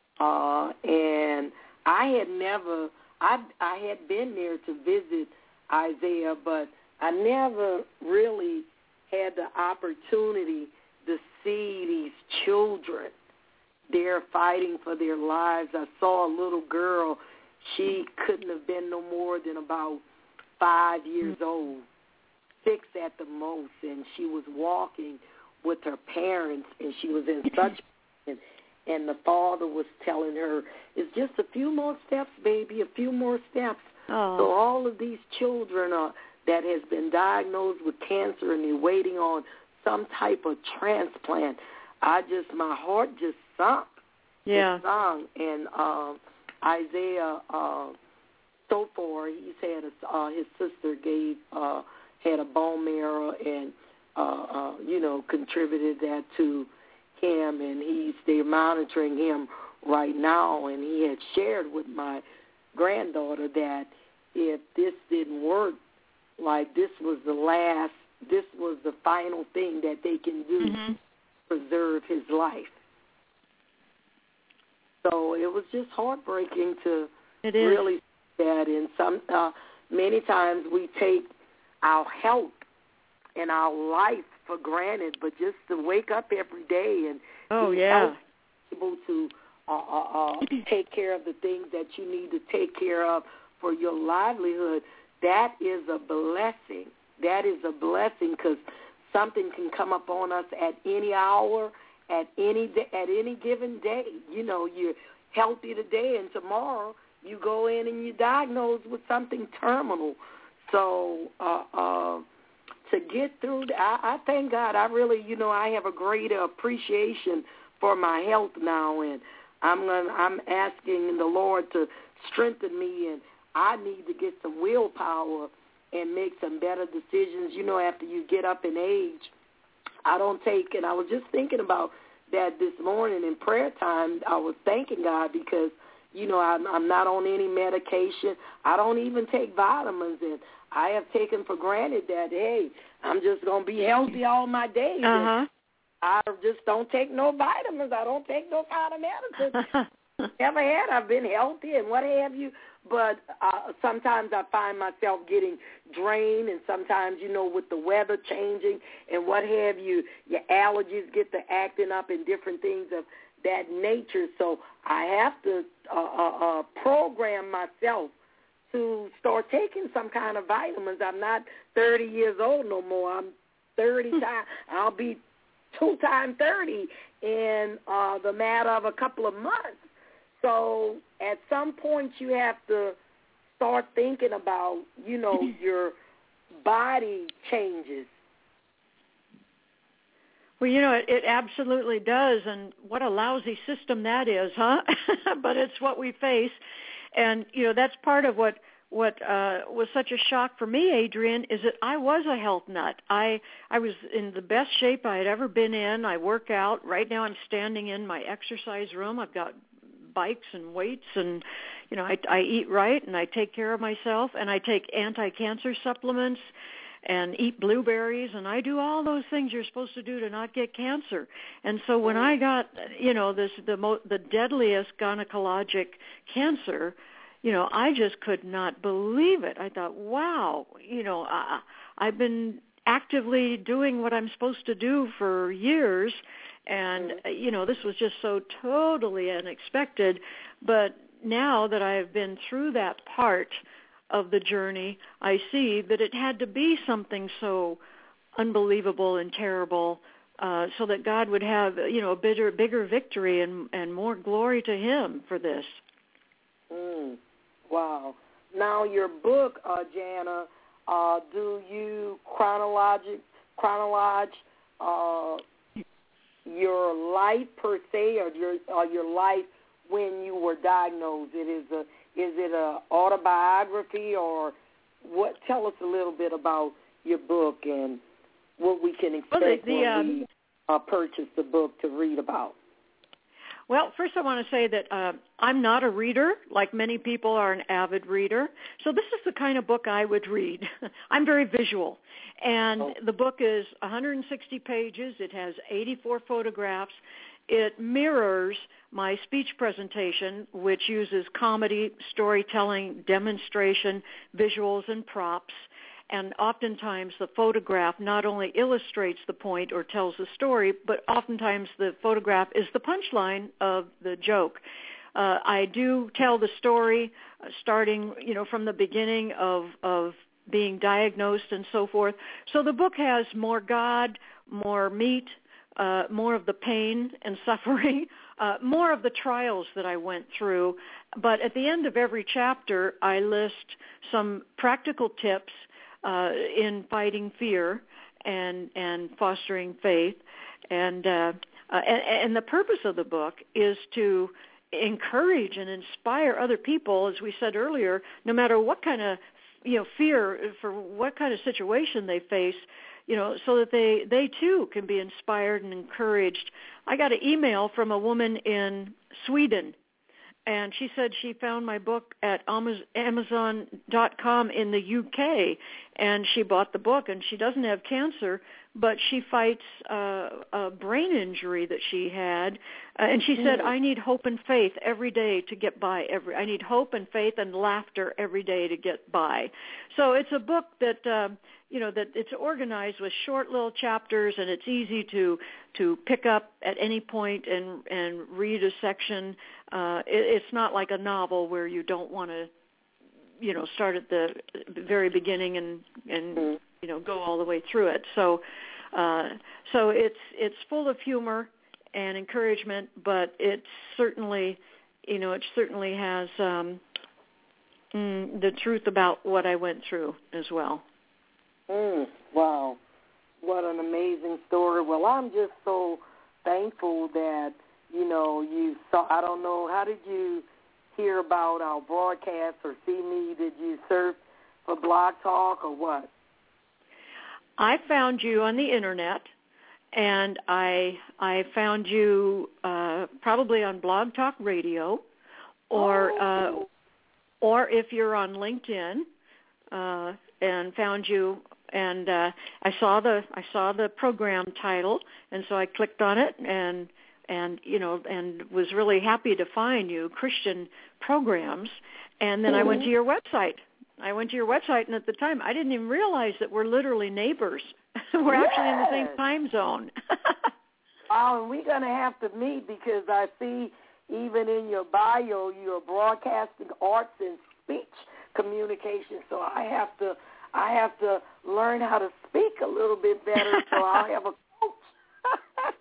Uh, and I had never, I, I had been there to visit. Isaiah, but I never really had the opportunity to see these children. They're fighting for their lives. I saw a little girl. She couldn't have been no more than about five years old, six at the most, and she was walking with her parents, and she was in such pain, and the father was telling her, it's just a few more steps, baby, a few more steps. Oh. So all of these children are, that has been diagnosed with cancer, and they're waiting on some type of transplant. I just, my heart just sunk. Yeah. It sunk, and um, Isaiah uh, so far, he's had a, uh, his sister gave uh, had a bone marrow, and uh, uh, you know contributed that to him, and he's they're monitoring him right now. And he had shared with my granddaughter that if this didn't work, like this was the last, this was the final thing that they can do mm-hmm. to preserve his life. So it was just heartbreaking to it is. really see that. And some uh, many times we take our health and our life for granted, but just to wake up every day and oh be yeah, able to uh, uh, uh, take care of the things that you need to take care of for your livelihood, that is a blessing. That is a blessing, because something can come up on us at any hour, at any day, at any given day. You know, you're healthy today, and tomorrow you go in and you're diagnosed with something terminal. So uh, uh, to get through, I, I thank God. I really, you know, I have a great appreciation for my health now, and I'm gonna, I'm asking the Lord to strengthen me, and I need to get some willpower and make some better decisions. You know, after you get up in age, I don't take, and I was just thinking about that this morning in prayer time. I was thanking God because, you know, I'm, I'm not on any medication. I don't even take vitamins, and I have taken for granted that, hey, I'm just going to be healthy all my days. Uh-huh. I just don't take no vitamins. I don't take no kind of medicine. Never had. I've been healthy and what have you. But uh, sometimes I find myself getting drained, and sometimes, you know, with the weather changing and what have you, your allergies get to acting up and different things of that nature. So I have to uh, uh, uh, program myself to start taking some kind of vitamins. I'm not thirty years old no more. I'm thirty times. I'll be two times thirty in uh, the matter of a couple of months. So at some point you have to start thinking about, you know, your body changes. Well, you know, it, it absolutely does, and what a lousy system that is, huh? But it's what we face, and, you know, that's part of what what uh, was such a shock for me, Adrienne, is that I was a health nut. I, I was in the best shape I had ever been in. I work out. Right now I'm standing in my exercise room. I've got bikes and weights, and, you know, I, I eat right, and I take care of myself, and I take anti-cancer supplements and eat blueberries, and I do all those things you're supposed to do to not get cancer. And so when I got, you know, this the mo- the deadliest gynecologic cancer, you know, I just could not believe it. I thought, wow, you know, I, I've been actively doing what I'm supposed to do for years, and, you know, this was just so totally unexpected. But now that I have been through that part of the journey, I see that it had to be something so unbelievable and terrible uh, so that God would have, you know, a bigger, bigger victory and, and more glory to him for this. Mm. Wow. Now your book, uh, Jana, uh, do you chronologic, chronologe uh, your life per se, or your or your life when you were diagnosed? It is a is it a autobiography, or what? Tell us a little bit about your book and what we can expect well, the, the, when um, we uh, purchase the book to read about. Well, first I want to say that uh, I'm not a reader, like many people are an avid reader. So this is the kind of book I would read. I'm very visual. And oh. the book is one hundred sixty pages. It has eighty-four photographs. it mirrors my speech presentation, which uses comedy, storytelling, demonstration, visuals, and props. And oftentimes the photograph not only illustrates the point or tells the story, but oftentimes the photograph is the punchline of the joke. Uh, I do tell the story uh, starting, you know, from the beginning of, of being diagnosed and so forth. So the book has more God, more meat, uh, more of the pain and suffering, uh, more of the trials that I went through. But at the end of every chapter, I list some practical tips uh, in fighting fear and, and fostering faith. And, uh, uh, and, and the purpose of the book is to encourage and inspire other people, as we said earlier, no matter what kind of, you know, fear for what kind of situation they face, you know, so that they, they too can be inspired and encouraged. I got an email from a woman in Sweden, and she said she found my book at Amazon dot com in the U K, and she bought the book, and she doesn't have cancer, but she fights uh, a brain injury that she had, uh, and she said, I need hope and faith every day to get by. Every I need hope and faith and laughter every day to get by. So it's a book that, uh, you know, that it's organized with short little chapters, and it's easy to to pick up at any point and, and read a section. Uh, it, it's not like a novel where you don't want to, you know, start at the very beginning and, and you know, go all the way through it. So, uh, so it's it's full of humor and encouragement, but it certainly, you know, it certainly has um, mm, the truth about what I went through as well. Mm, wow, what an amazing story. Well, I'm just so thankful that, you know, you saw. I don't know, how did you hear about our broadcast or see me? Did you surf for Blog Talk or what? I found you on the internet, and I I found you uh, probably on Blog Talk Radio, or uh, or if you're on LinkedIn, uh, and found you, and uh, I saw the I saw the program title, and so I clicked on it, and and you know, and was really happy to find you, Christian programs, and then mm-hmm. I went to your website. I went to your website, and at the time, I didn't even realize that we're literally neighbors. we're yes. actually in the same time zone. Oh, and we're going to have to meet, because I see even in your bio, you're broadcasting arts and speech communication. So I have to, I have to learn how to speak a little bit better. So I'll have a coach.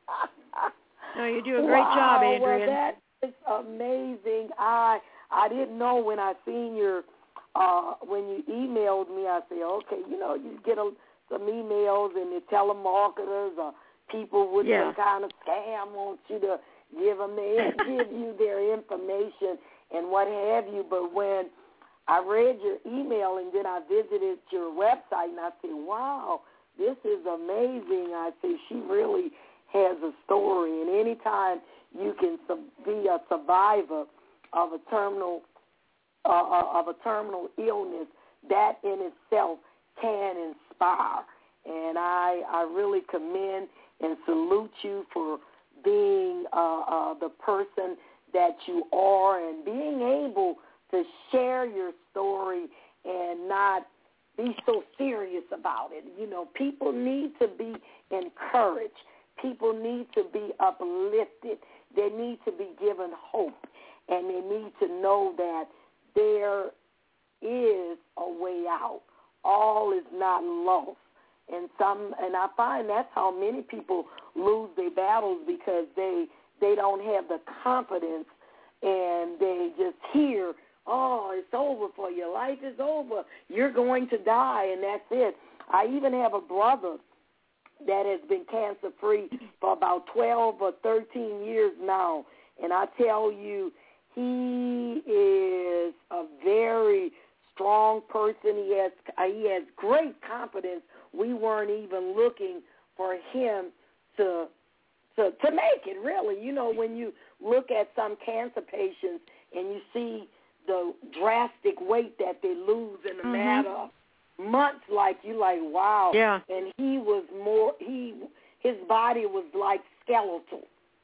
No, you do a great wow, job, Adrienne. Well, that is amazing. I I didn't know when I seen your. Uh, when you emailed me, I said, okay, you know, you get a, some emails and the telemarketers or people with yeah. some kind of scam want you to give them their, give you their information and what have you. But when I read your email and then I visited your website and I said, wow, this is amazing. I said, she really has a story. And anytime you can be a survivor of a terminal Uh, of a terminal illness, that in itself can inspire. And I, I really commend and salute you for being uh, uh, the person that you are and being able to share your story and not be so serious about it. You know, people need to be encouraged. People need to be uplifted. They need to be given hope. And they need to know that there is a way out. All is not lost. And some, and I find that's how many people lose their battles, because they they don't have the confidence, and they just hear, oh, it's over for you. Life is over. You're going to die, and that's it. I even have a brother that has been cancer-free for about twelve or thirteen years now, and I tell you, he is a very strong person. He has he has great confidence. We weren't even looking for him to to to make it, really. You know, when you look at some cancer patients and you see the drastic weight that they lose in a mm-hmm. matter of months, like you like, wow. Yeah. And he was more he his body was like skeletal.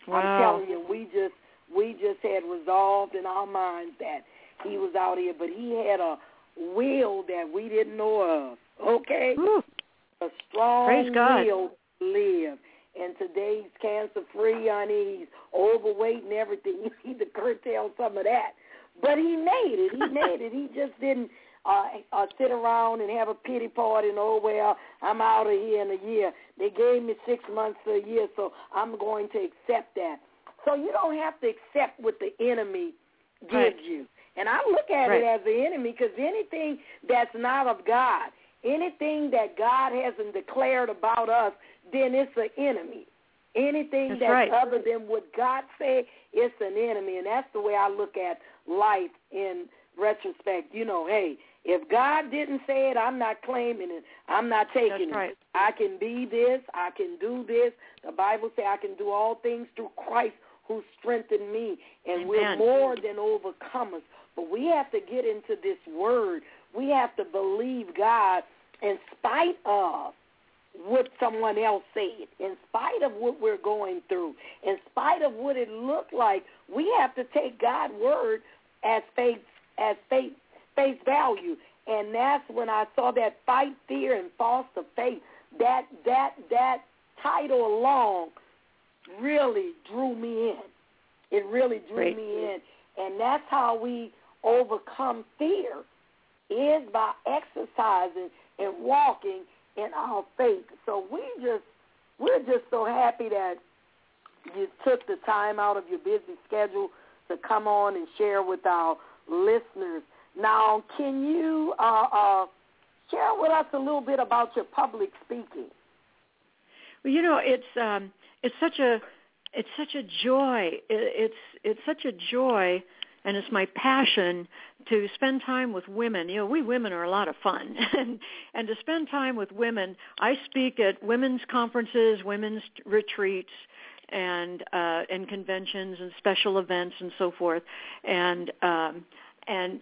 Wow. I'm telling you, we just we just had resolved in our minds that he was out here, but he had a will that we didn't know of. Okay, Ooh. a strong Praise God. will to live. And today he's cancer-free, honey. He's overweight and everything. You need to curtail some of that. But he made it. He made it. He just didn't uh, uh, sit around and have a pity party and, oh, well, I'm out of here in a year. They gave me six months to a year, so I'm going to accept that. So you don't have to accept what the enemy gives right. you. And I look at right. it as the enemy because anything that's not of God, anything that God hasn't declared about us, then it's an enemy. Anything that's, that's right. other than what God said, it's an enemy. And that's the way I look at life in retrospect. You know, hey, if God didn't say it, I'm not claiming it. I'm not taking that's right. it. I can be this. I can do this. The Bible says I can do all things through Christ who strengthened me. And Amen. we're more than overcomers. But we have to get into this word. We have to believe God in spite of what someone else said, in spite of what we're going through, in spite of what it looked like. We have to take God's word as faith, as faith, face value. And that's when I saw that fight, fear, and foster faith. That that that title alone really drew me in. It really drew Great. me in, and that's how we overcome fear, is by exercising and walking in our faith. So we just, we're just so happy that you took the time out of your busy schedule to come on and share with our listeners. Now, can you uh, uh, share with us a little bit about your public speaking? Well, you know, it's um, it's such a it's such a joy. It, it's it's such a joy. And it's my passion to spend time with women. You know, we women are a lot of fun. and, and to spend time with women, I speak at women's conferences, women's retreats, and uh, and conventions and special events and so forth. And um, and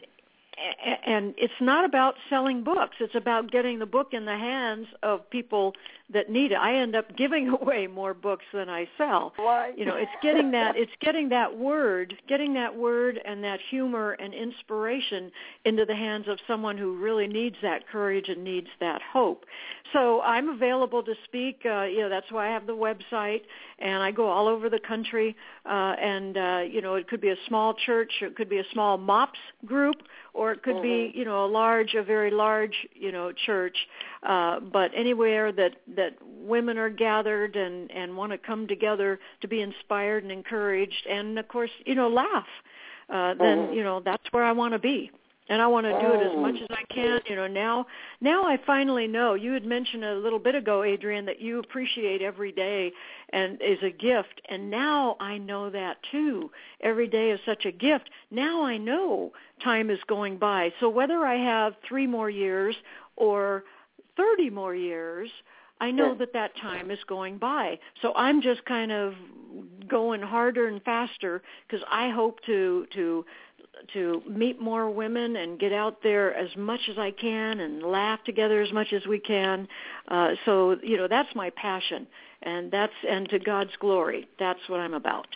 and it's not about selling books. It's about getting the book in the hands of people that need it. I end up giving away more books than I sell. Right. You know, it's getting that it's getting that word, getting that word and that humor and inspiration into the hands of someone who really needs that courage and needs that hope. So I'm available to speak. Uh, you know, that's why I have the website, and I go all over the country. Uh, and uh, you know, it could be a small church, or it could be a small MOPS group, or it could mm-hmm. be, you know, a large, a very large, you know, church. Uh, but anywhere that, that women are gathered and, and want to come together to be inspired and encouraged and, of course, you know, laugh, uh, then, mm-hmm. you know, that's where I want to be. And I want to do it as much as I can. You know, now now I finally know. You had mentioned a little bit ago, Adrienne, that you appreciate every day and is a gift. And now I know that, too. Every day is such a gift. Now I know time is going by. So whether I have three more years or thirty more years, I know that that time is going by. So I'm just kind of going harder and faster because I hope to to to meet more women and get out there as much as I can and laugh together as much as we can. Uh, so, you know, that's my passion, and that's and to God's glory. That's what I'm about.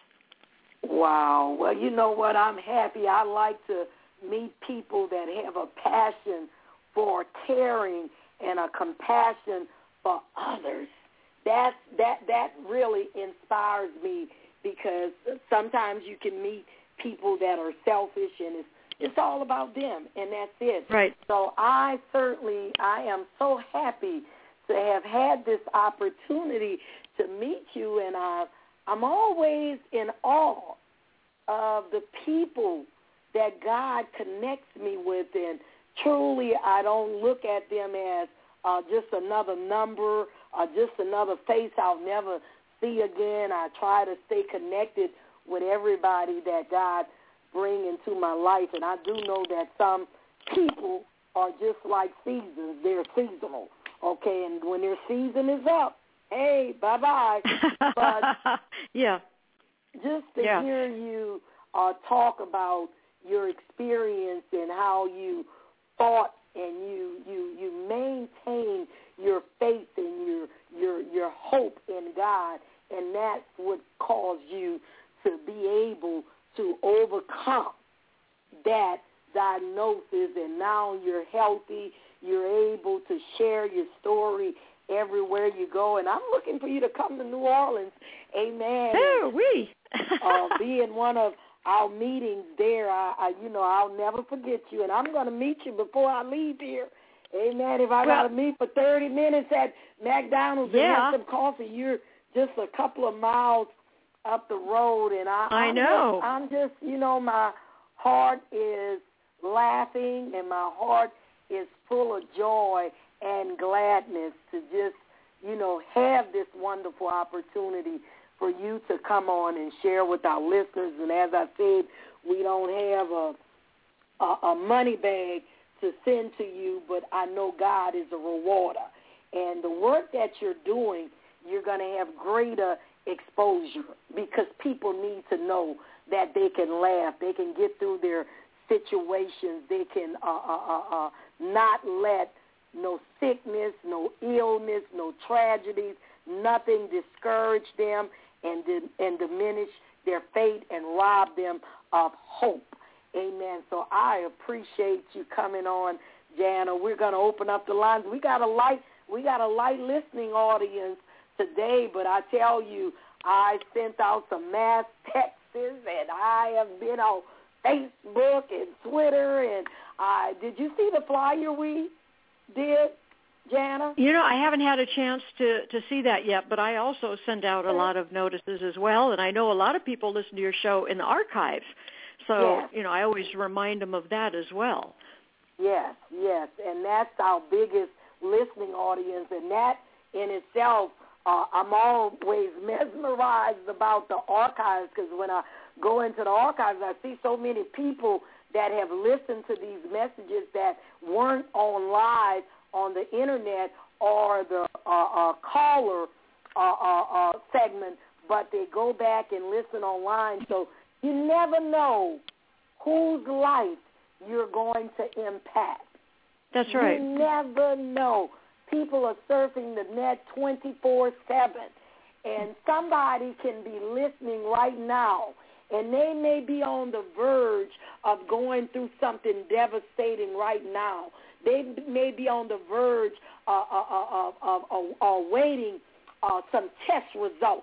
Wow. Well, you know what? I'm happy. I like to meet people that have a passion for caring and a compassion for others. That that that really inspires me because sometimes you can meet people that are selfish and it's it's all about them, and that's it. Right. So I certainly I am so happy to have had this opportunity to meet you, and I I'm always in awe of the people that God connects me with, and truly I don't look at them as uh, just another number or just another face I'll never see again. I try to stay connected with everybody that God bring into my life, and I do know that some people are just like seasons. They're seasonal, okay, and when their season is up, hey, bye-bye. But yeah. just to yeah. hear you uh, talk about your experience and how you fought and you, you, you maintained your faith and your, your, your hope in God, and and that's what caused you to be able to overcome that diagnosis, and now you're healthy. You're able to share your story everywhere you go, and I'm looking for you to come to New Orleans, amen. Oh, we. uh, be in one of our meetings there. I, I, you know, I'll never forget you, and I'm going to meet you before I leave here, amen. If I well, got to meet for thirty minutes at McDonald's yeah. and have some coffee, you're just a couple of miles up the road, and I, I I'm know. Just, I'm just, you know, my heart is laughing, and my heart is full of joy and gladness to just, you know, have this wonderful opportunity for you to come on and share with our listeners. And as I said, we don't have a, a, a money bag to send to you, but I know God is a rewarder. And the work that you're doing, you're going to have greater exposure because people need to know that they can laugh, they can get through their situations, they can uh, uh, uh, uh, not let no sickness, no illness, no tragedies, nothing discourage them and and diminish their faith and rob them of hope. Amen. So I appreciate you coming on, Jana. We're going to open up the lines. We got a light, we got a light listening audience today, but I tell you, I sent out some mass texts, and I have been on Facebook and Twitter, and I did you see the flyer we did, Jana? You know, I haven't had a chance to, to see that yet, but I also send out a lot of notices as well, and I know a lot of people listen to your show in the archives. So, yes. you know, I always remind them of that as well. Yes, yes, and that's our biggest listening audience, and that in itself, uh, I'm always mesmerized about the archives because when I go into the archives, I see so many people that have listened to these messages that weren't on live on the internet or the uh, uh, caller uh, uh, uh, segment, but they go back and listen online. So you never know whose life you're going to impact. That's right. You never know. People are surfing the net twenty-four seven, and somebody can be listening right now, and they may be on the verge of going through something devastating right now. They may be on the verge of uh, uh, uh, uh, uh, waiting uh, some test results,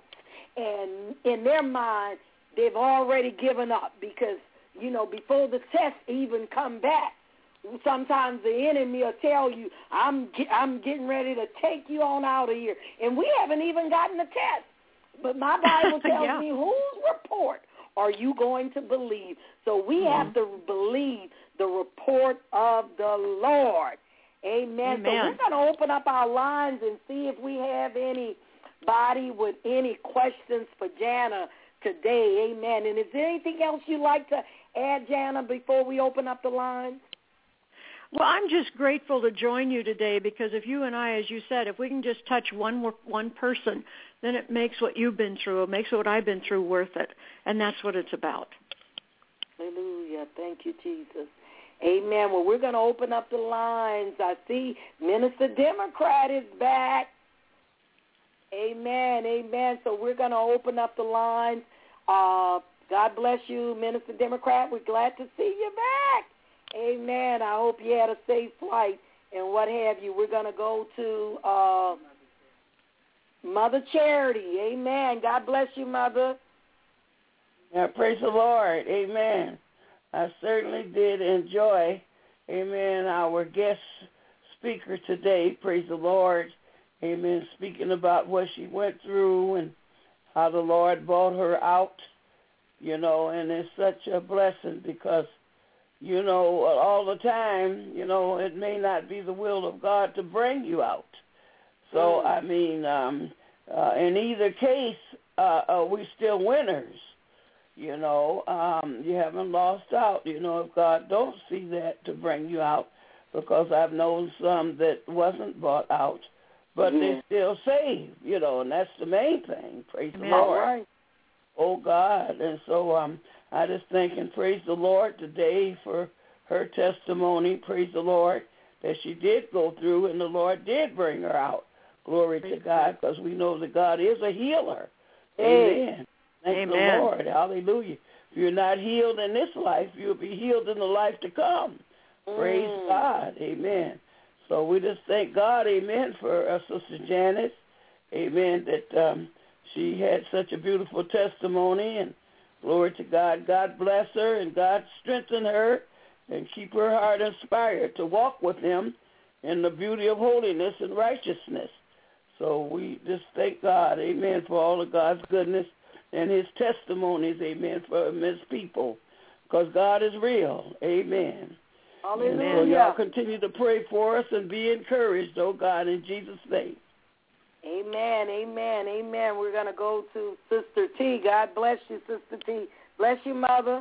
and in their mind, they've already given up because, you know, before the test even come back, sometimes the enemy will tell you, I'm I'm getting ready to take you on out of here. And we haven't even gotten the test. But my Bible tells yeah. me, whose report are you going to believe? So we mm-hmm. have to believe the report of the Lord. Amen. Amen. So we're going to open up our lines and see if we have anybody with any questions for Jana today. Amen. And is there anything else you'd like to add, Jana, before we open up the lines? Well, I'm just grateful to join you today because if you and I, as you said, if we can just touch one one person, then it makes what you've been through, it makes what I've been through worth it, and that's what it's about. Hallelujah. Thank you, Jesus. Amen. Well, we're going to open up the lines. I see Minister Democrat is back. Amen. Amen. So we're going to open up the lines. Uh, God bless you, Minister Democrat. We're glad to see you back. Amen. I hope you had a safe flight and what have you. We're going to go to uh, Mother Charity. Amen. God bless you, Mother. Yeah, praise the Lord. Amen. I certainly did enjoy, amen, our guest speaker today. Praise the Lord. Amen. Speaking about what she went through and how the Lord brought her out, you know, and it's such a blessing because you know, all the time, you know, it may not be the will of God to bring you out. So, I mean, um, uh, in either case, uh, uh, we're still winners. You know, um, you haven't lost out. You know, if God don't see that to bring you out, because I've known some that wasn't brought out, but mm-hmm. they're still saved, you know, and that's the main thing. Praise Amen. The Lord. Right. Oh, God. And so, um, I just thank and praise the Lord today for her testimony, praise the Lord, that she did go through and the Lord did bring her out. Glory praise to God, because we know that God is a healer. Amen. Thank Amen. the Lord. Hallelujah. If you're not healed in this life, you'll be healed in the life to come. Mm. Praise God. Amen. So we just thank God, amen, for our Sister Janice. Amen, that um, she had such a beautiful testimony, and glory to God. God bless her, and God strengthen her, and keep her heart inspired to walk with him in the beauty of holiness and righteousness. So we just thank God, amen, for all of God's goodness and his testimonies, amen, for his people, because God is real, amen. Hallelujah. And so y'all continue to pray for us and be encouraged, oh God, in Jesus' name. Amen, amen, amen. We're going to go to Sister T. God bless you, Sister T. Bless you, Mother.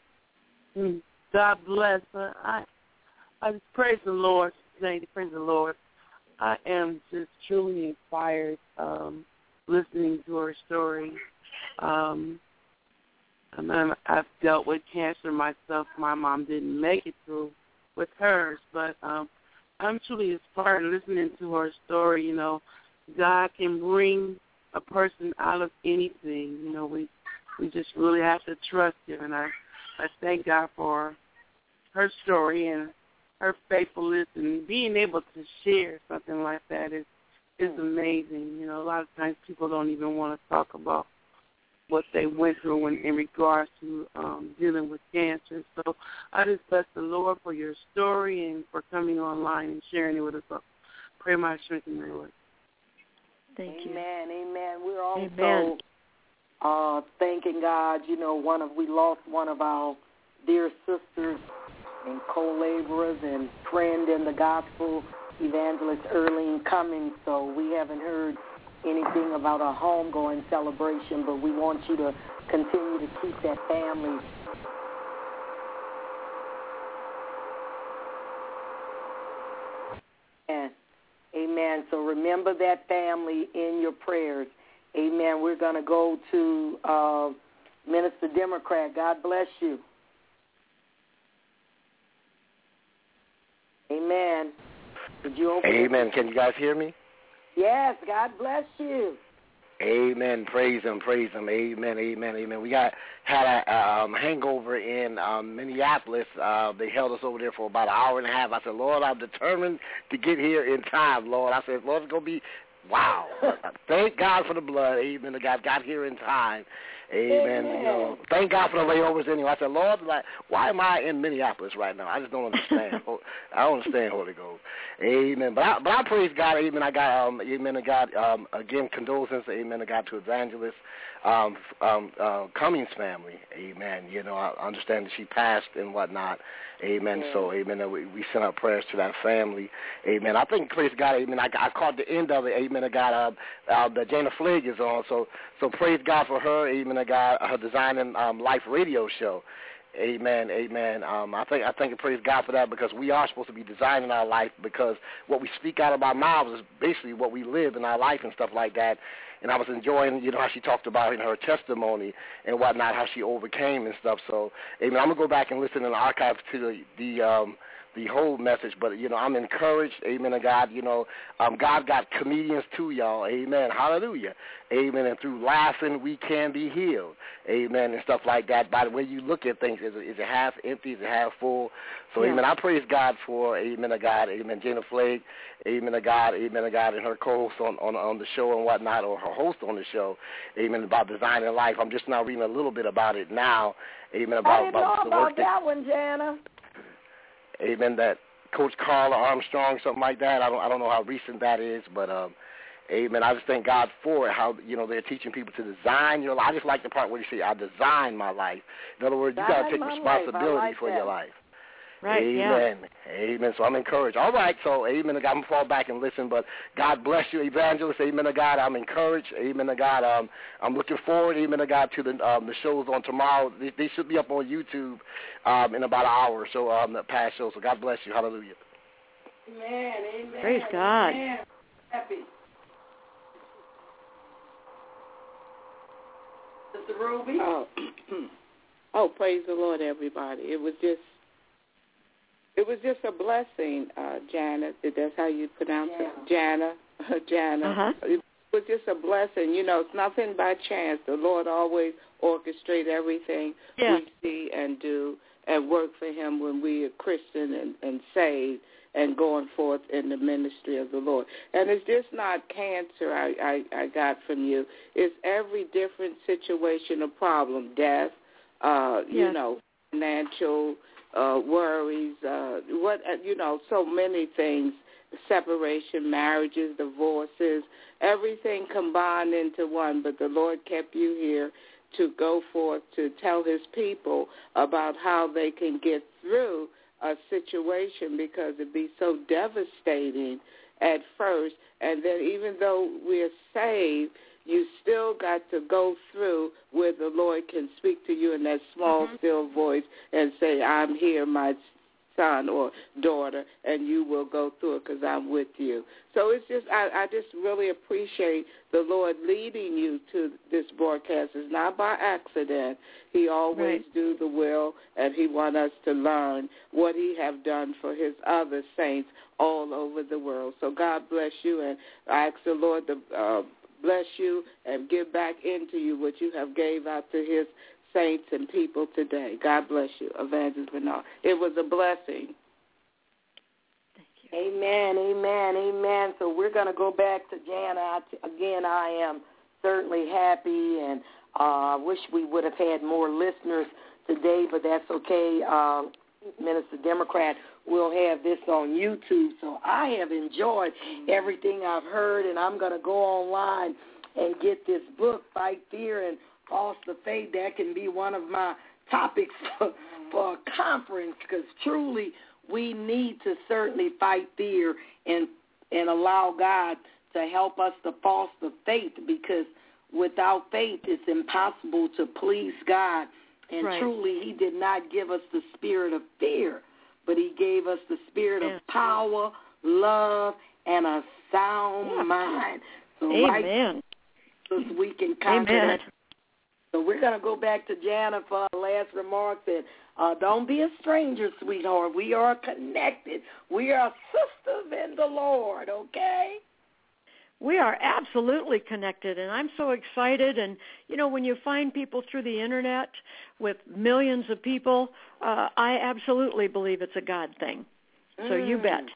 God bless her. I, I just praise the Lord today. Praise the Lord. I am just truly inspired um, listening to her story. Um, and then I've dealt with cancer myself. My mom didn't make it through with hers, but um, I'm truly inspired listening to her story. You know, God can bring a person out of anything. You know, we we just really have to trust him, and I, I thank God for her story and her faithfulness, and being able to share something like that is is amazing. You know, a lot of times people don't even want to talk about what they went through in, in regards to um, dealing with cancer. So I just bless the Lord for your story and for coming online and sharing it with us. So pray my strength in the Lord. Thank amen, you. Amen, amen. We're also Amen. uh, thanking God. You know, one of we lost one of our dear sisters and co-laborers and friend in the gospel, Evangelist Earlene Cummings. So we haven't heard anything about a homegoing celebration, but we want you to continue to keep that family. Amen. Amen. So remember that family in your prayers. Amen. We're going to go to uh, Minister Democrat. God bless you. Amen. Did you open Amen. it? Can you guys hear me? Yes. God bless you. Amen. Praise him. Praise him. Amen. Amen. Amen. We got had a um, hangover in um, Minneapolis. Uh, they held us over there for about an hour and a half. I said, Lord, I'm determined to get here in time, Lord. I said, Lord, it's going to be wow. Thank God for the blood. Amen. God got here in time. Amen. Amen. You know, thank God for the layovers anyway. I said, Lord, like, why am I in Minneapolis right now? I just don't understand. I don't understand, Holy Ghost. Amen. But I, but I praise God. Amen. I got, um, amen. I got, um, again, condolences. Amen. I got to Evangelist um, um, uh, Cummings' family. Amen. You know, I understand that she passed and whatnot. Amen. Yeah. So, amen. We, we send our prayers to that family. Amen. I think, praise God. Amen. I, I caught the end of it. Amen. I got uh, uh, the Jana Flagg is on. So, so praise God for her. Amen. I got her Designing um, Life radio show. Amen, amen. Um, I think I think and praise God for that, because we are supposed to be designing our life, because what we speak out of our mouths is basically what we live in our life and stuff like that. And I was enjoying, you know, how she talked about in her testimony and whatnot, how she overcame and stuff. So, amen. I'm gonna go back and listen in the archives to the the um, the whole message, but, you know, I'm encouraged, amen, to God. You know, um, God got comedians too, y'all, amen, hallelujah, amen, and through laughing we can be healed, amen, and stuff like that. By the way you look at things, is it, is it half empty, is it half full? So, yeah. Amen, I praise God for, amen, to God, amen, Jana Flagg, amen, to God, amen, to God, and her co-host on, on, on the show and whatnot, or her host on the show, amen, about designing life. I'm just now reading a little bit about it now, amen, about, I didn't about know the about work that, that one, Jana. amen, that Coach Carla Armstrong, something like that. I don't I don't know how recent that is, but um, amen. I just thank God for it, how, you know, they're teaching people to design your life. I just like the part where you say, I design my life. In other words, you got to take responsibility like for that. your life. Right, amen. Yeah. Amen. So I'm encouraged. All right, so amen. I'm going to fall back and listen, but God bless you, evangelist. Amen to God. I'm encouraged. Amen to God. Um, I'm looking forward, amen to God, to the um, the shows on tomorrow. They, they should be up on YouTube um, in about an hour or so, um, the past shows. So God bless you. Hallelujah. Amen. Amen. Praise God. Amen. Happy. Sister Ruby? Oh, oh, praise the Lord, everybody. It was just It was just a blessing, uh, Jana. That's how you pronounce Jana. it, Jana. Jana. Uh-huh. It was was just a blessing. You know, it's nothing by chance. The Lord always orchestrates everything yeah. we see and do and work for him when we are Christian and, and saved and going forth in the ministry of the Lord. And it's just not cancer I, I, I got from you. It's every different situation or problem, death, uh, yes. you know, financial uh, worries, uh, what uh, you know, so many things, separation, marriages, divorces, everything combined into one. But the Lord kept you here to go forth to tell his people about how they can get through a situation, because it'd be so devastating at first. And then even though we're saved, you still got to go through where the Lord can speak to you in that small, mm-hmm. still voice and say, I'm here, my son or daughter, and you will go through it because I'm with you. So it's just, I, I just really appreciate the Lord leading you to this broadcast. It's not by accident. He always right. do the will, and he want us to learn what he have done for his other saints all over the world. So God bless you, and I ask the Lord to uh, bless you and give back into you what you have gave out to his saints and people today. God bless you, Evangelist Bernard. It was a blessing. Thank you. Amen, amen, amen. So we're going to go back to Jana. Again, I am certainly happy, and I uh, wish we would have had more listeners today, but that's okay. Uh, Minister Democrat will have this on YouTube. So I have enjoyed everything I've heard, and I'm going to go online and get this book, Fight Fear and Foster Faith. That can be one of my topics for, for a conference, because truly we need to certainly fight fear and and allow God to help us to foster faith, because without faith it's impossible to please God. And right. truly he did not give us the spirit of fear, but he gave us the spirit yeah. of power, love, and a sound yeah. mind. So Amen. Right, we can conquer Amen. that. So we're going to go back to Jana for our last remarks. And uh, don't be a stranger, sweetheart. We are connected. We are sisters in the Lord, okay? We are absolutely connected, and I'm so excited. And, you know, when you find people through the Internet with millions of people, uh, I absolutely believe it's a God thing. So mm. you bet.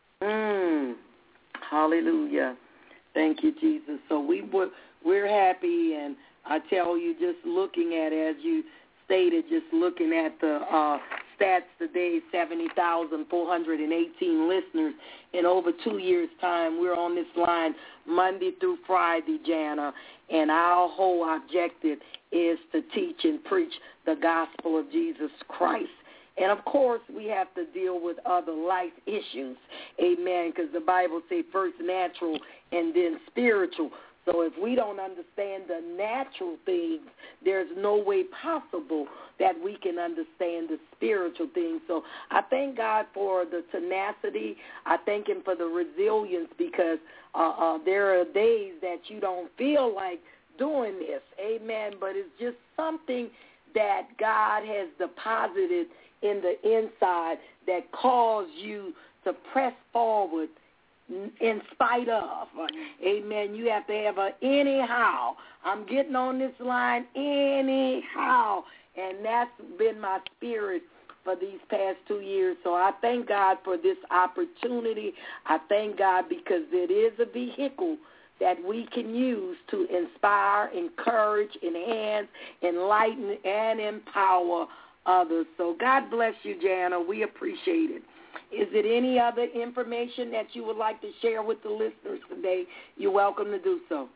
Mm. Hallelujah. Thank you, Jesus. So we were, we're happy, and I tell you, just looking at, as you stated, just looking at the uh, stats today, seventy thousand four hundred eighteen listeners in over two years' time. We're on this line Monday through Friday, Jana, and our whole objective is to teach and preach the gospel of Jesus Christ. And, of course, we have to deal with other life issues, amen, because the Bible says first natural and then spiritual. So if we don't understand the natural things, there's no way possible that we can understand the spiritual things. So I thank God for the tenacity. I thank him for the resilience, because uh, uh, there are days that you don't feel like doing this, amen, but it's just something that God has deposited in the inside that calls you to press forward in spite of. Amen. You have to have a anyhow. I'm getting on this line anyhow. And that's been my spirit for these past two years. So I thank God for this opportunity. I thank God because it is a vehicle that we can use to inspire, encourage, enhance, enlighten, and empower others. So God bless you, Jana. We appreciate it. Is it any other information that you would like to share with the listeners today? You're welcome to do so.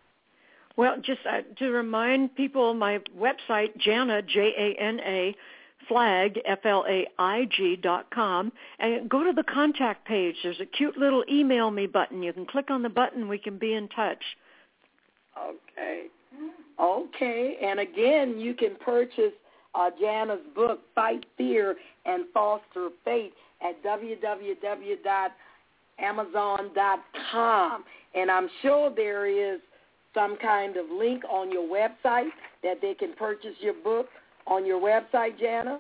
Well, just uh, to remind people, my website, Jana, J A N A, Flag, F L A I G dot com, and go to the contact page. There's a cute little email me button. You can click on the button. We can be in touch. Okay. Okay. And again, you can purchase uh, Jana's book, Fight Fear and Foster Faith, at w w w dot amazon dot com. And I'm sure there is some kind of link on your website that they can purchase your book on your website, Jana?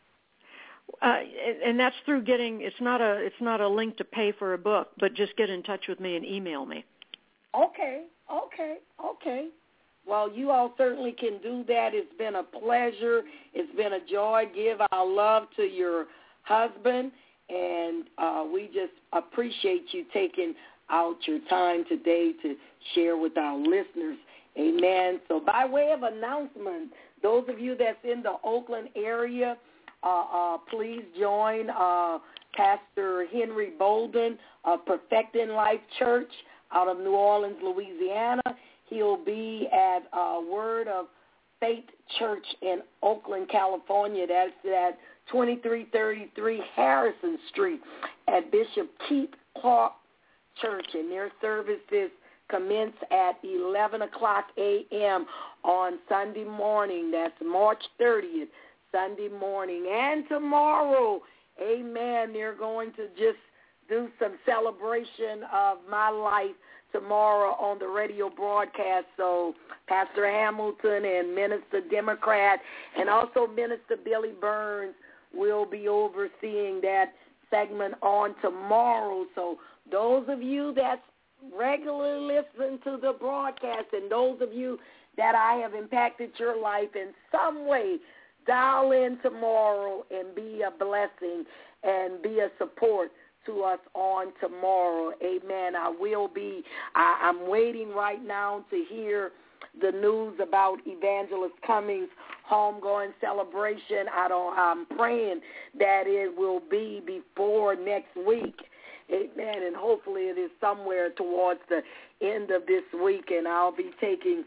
Uh, and that's through getting, it's not a it's not a link to pay for a book, but just get in touch with me and email me. Okay, Okay, okay. Well, you all certainly can do that. It's been a pleasure. It's been a joy. Give our love to your husband, and uh, we just appreciate you taking out your time today to share with our listeners. Amen. So by way of announcement, those of you that's in the Oakland area, uh, uh, please join uh, Pastor Henry Bolden of Perfecting Life Church out of New Orleans, Louisiana. He'll be at uh, Word of Faith Church in Oakland, California. That's at twenty-three thirty-three Harrison Street at Bishop Keith Clark Church, and their services commence at eleven o'clock a.m. on Sunday morning. That's March thirtieth, Sunday morning. And tomorrow, amen, they're going to just do some celebration of my life tomorrow on the radio broadcast. So Pastor Hamilton and Minister Democrat and also Minister Billy Burns will be overseeing that segment on tomorrow. So those of you that regularly listen to the broadcast and those of you that I have impacted your life in some way, dial in tomorrow and be a blessing and be a support to us on tomorrow. Amen. I will be, I, I'm waiting right now to hear the news about Evangelist Cummings' homegoing celebration. I don't, I'm praying that it will be before next week. Amen. And hopefully it is somewhere towards the end of this week, and I'll be taking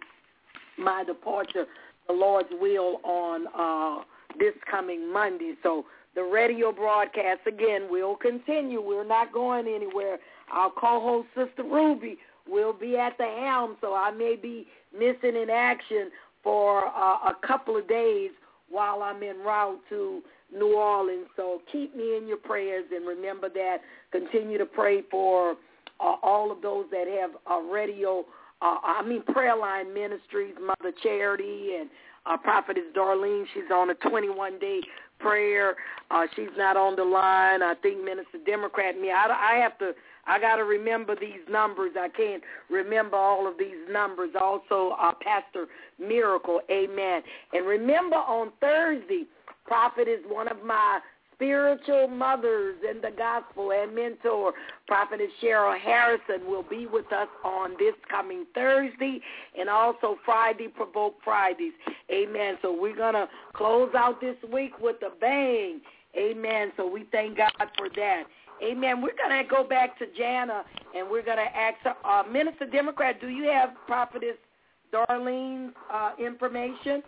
my departure, the Lord's will, on uh, this coming Monday. So the radio broadcast, again, will continue. We're not going anywhere. Our co-host, Sister Ruby, will be at the helm, so I may be missing in action for uh, a couple of days while I'm en route to New Orleans. So keep me in your prayers, and remember that. Continue to pray for uh, all of those that have uh, radio, uh, I mean prayer line ministries, Mother Charity and uh, Prophetess Darlene. She's on a twenty-one day prayer. Uh, she's not on the line. I think Minister Democrat me. I, I have to, I got to remember these numbers. I can't remember all of these numbers. Also, uh, Pastor Miracle, amen. And remember on Thursday, Prophet is one of my spiritual mothers in the gospel and mentor. Prophetess Cheryl Harrison will be with us on this coming Thursday and also Friday, Provoke Fridays. Amen. So we're going to close out this week with a bang. Amen. So we thank God for that. Amen. We're going to go back to Jana, and we're going to ask her, uh, Minister Democrat, do you have Prophetess Darlene's uh, information?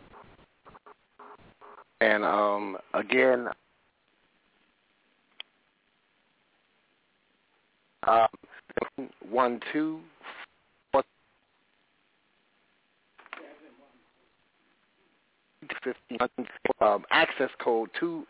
And um, again, um, one two four fifteen um, access code two.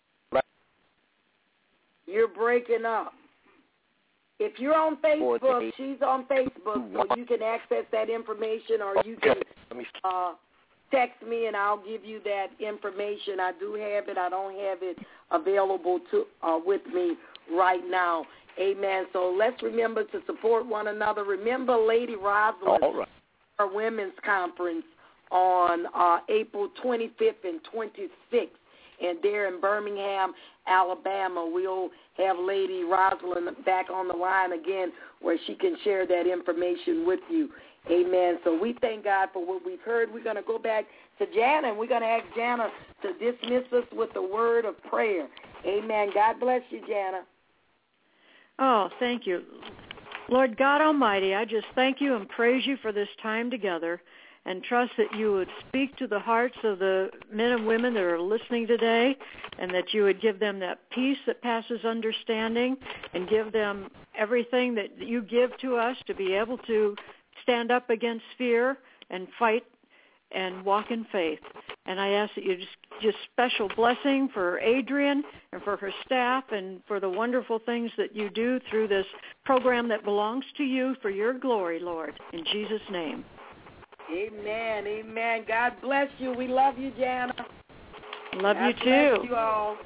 You're breaking up. If you're on Facebook, she's on Facebook, so you can access that information, or you can uh, text me and I'll give you that information. I do have it. I don't have it available to uh, with me right now. Amen. So let's remember to support one another. Remember Lady Rosalind, right. Our women's conference on uh, April twenty-fifth and twenty-sixth. And there in Birmingham, Alabama, we'll have Lady Rosalind back on the line again where she can share that information with you. Amen. So we thank God for what we've heard. We're going to go back to Jana, and we're going to ask Jana to dismiss us with the word of prayer. Amen. God bless you, Jana. Oh, thank you. Lord God Almighty, I just thank you and praise you for this time together, and trust that you would speak to the hearts of the men and women that are listening today, and that you would give them that peace that passes understanding, and give them everything that you give to us to be able to stand up against fear and fight and walk in faith. And I ask that you just, just special blessing for Adrienne and for her staff and for the wonderful things that you do through this program that belongs to you for your glory, Lord, in Jesus' name. Amen, amen. God bless you. We love you, Jana. Love God you too. Bless you all.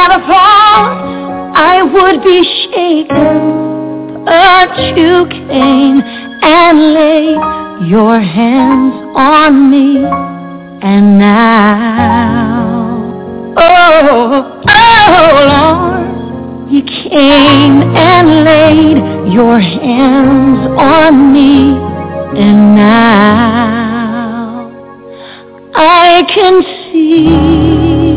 never thought I would be shaken, but you came and laid your hands on me, and now, oh, oh Lord, you came and laid your hands on me, and now I can see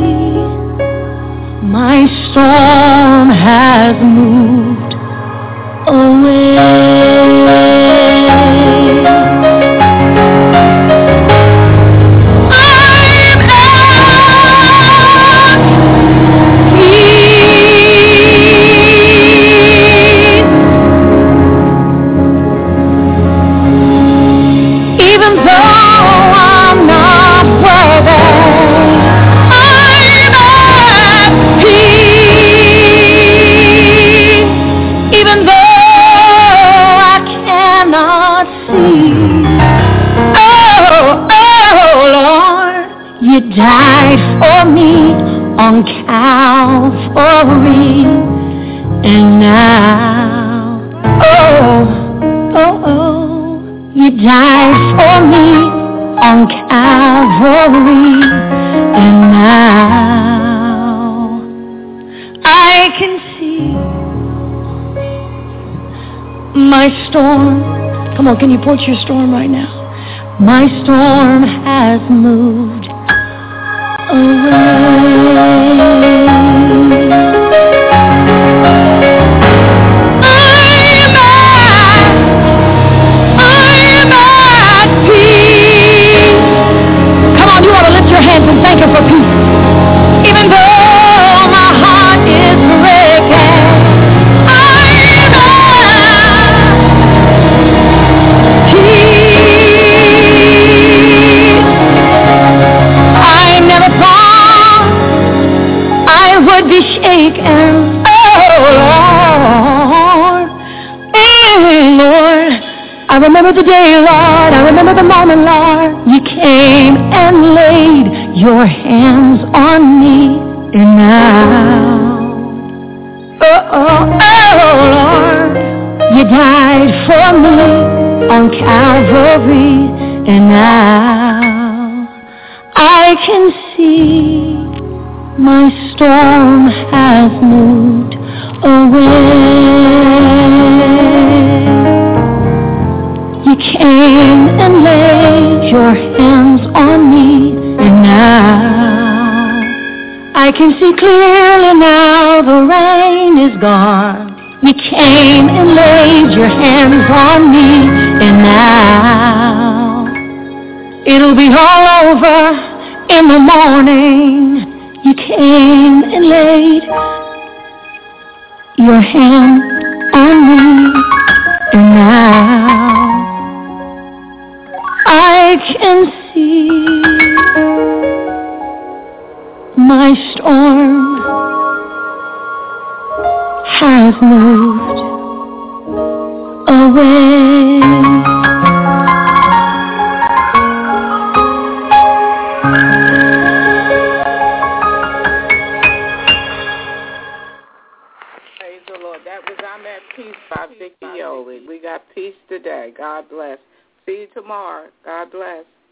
my storm has moved away. You died for me on Calvary, and now, oh, oh, oh, you died for me on Calvary, and now I can see my storm. Come on, can you point your storm right now? My storm has moved Thank you for peace. Even though my heart is breaking, I'm at peace. I never thought I would be shaken. Oh, Lord. Mm, Lord. I remember the day, Lord. I remember the moment, Lord. You came and laid your hands on me, and now, oh, oh, oh, Lord, you died for me on Calvary, and now I can see my storm has moved away. You came and laid your hands on me, and now I can see clearly now the rain is gone. You came and laid your hands on me, and now it'll be all over in the morning. You came and laid your hand on me, and now I can see my storm has moved away. Praise the Lord. That was I'm at Peace by Vicki Yowie. We got peace today. God bless. See you tomorrow. God bless.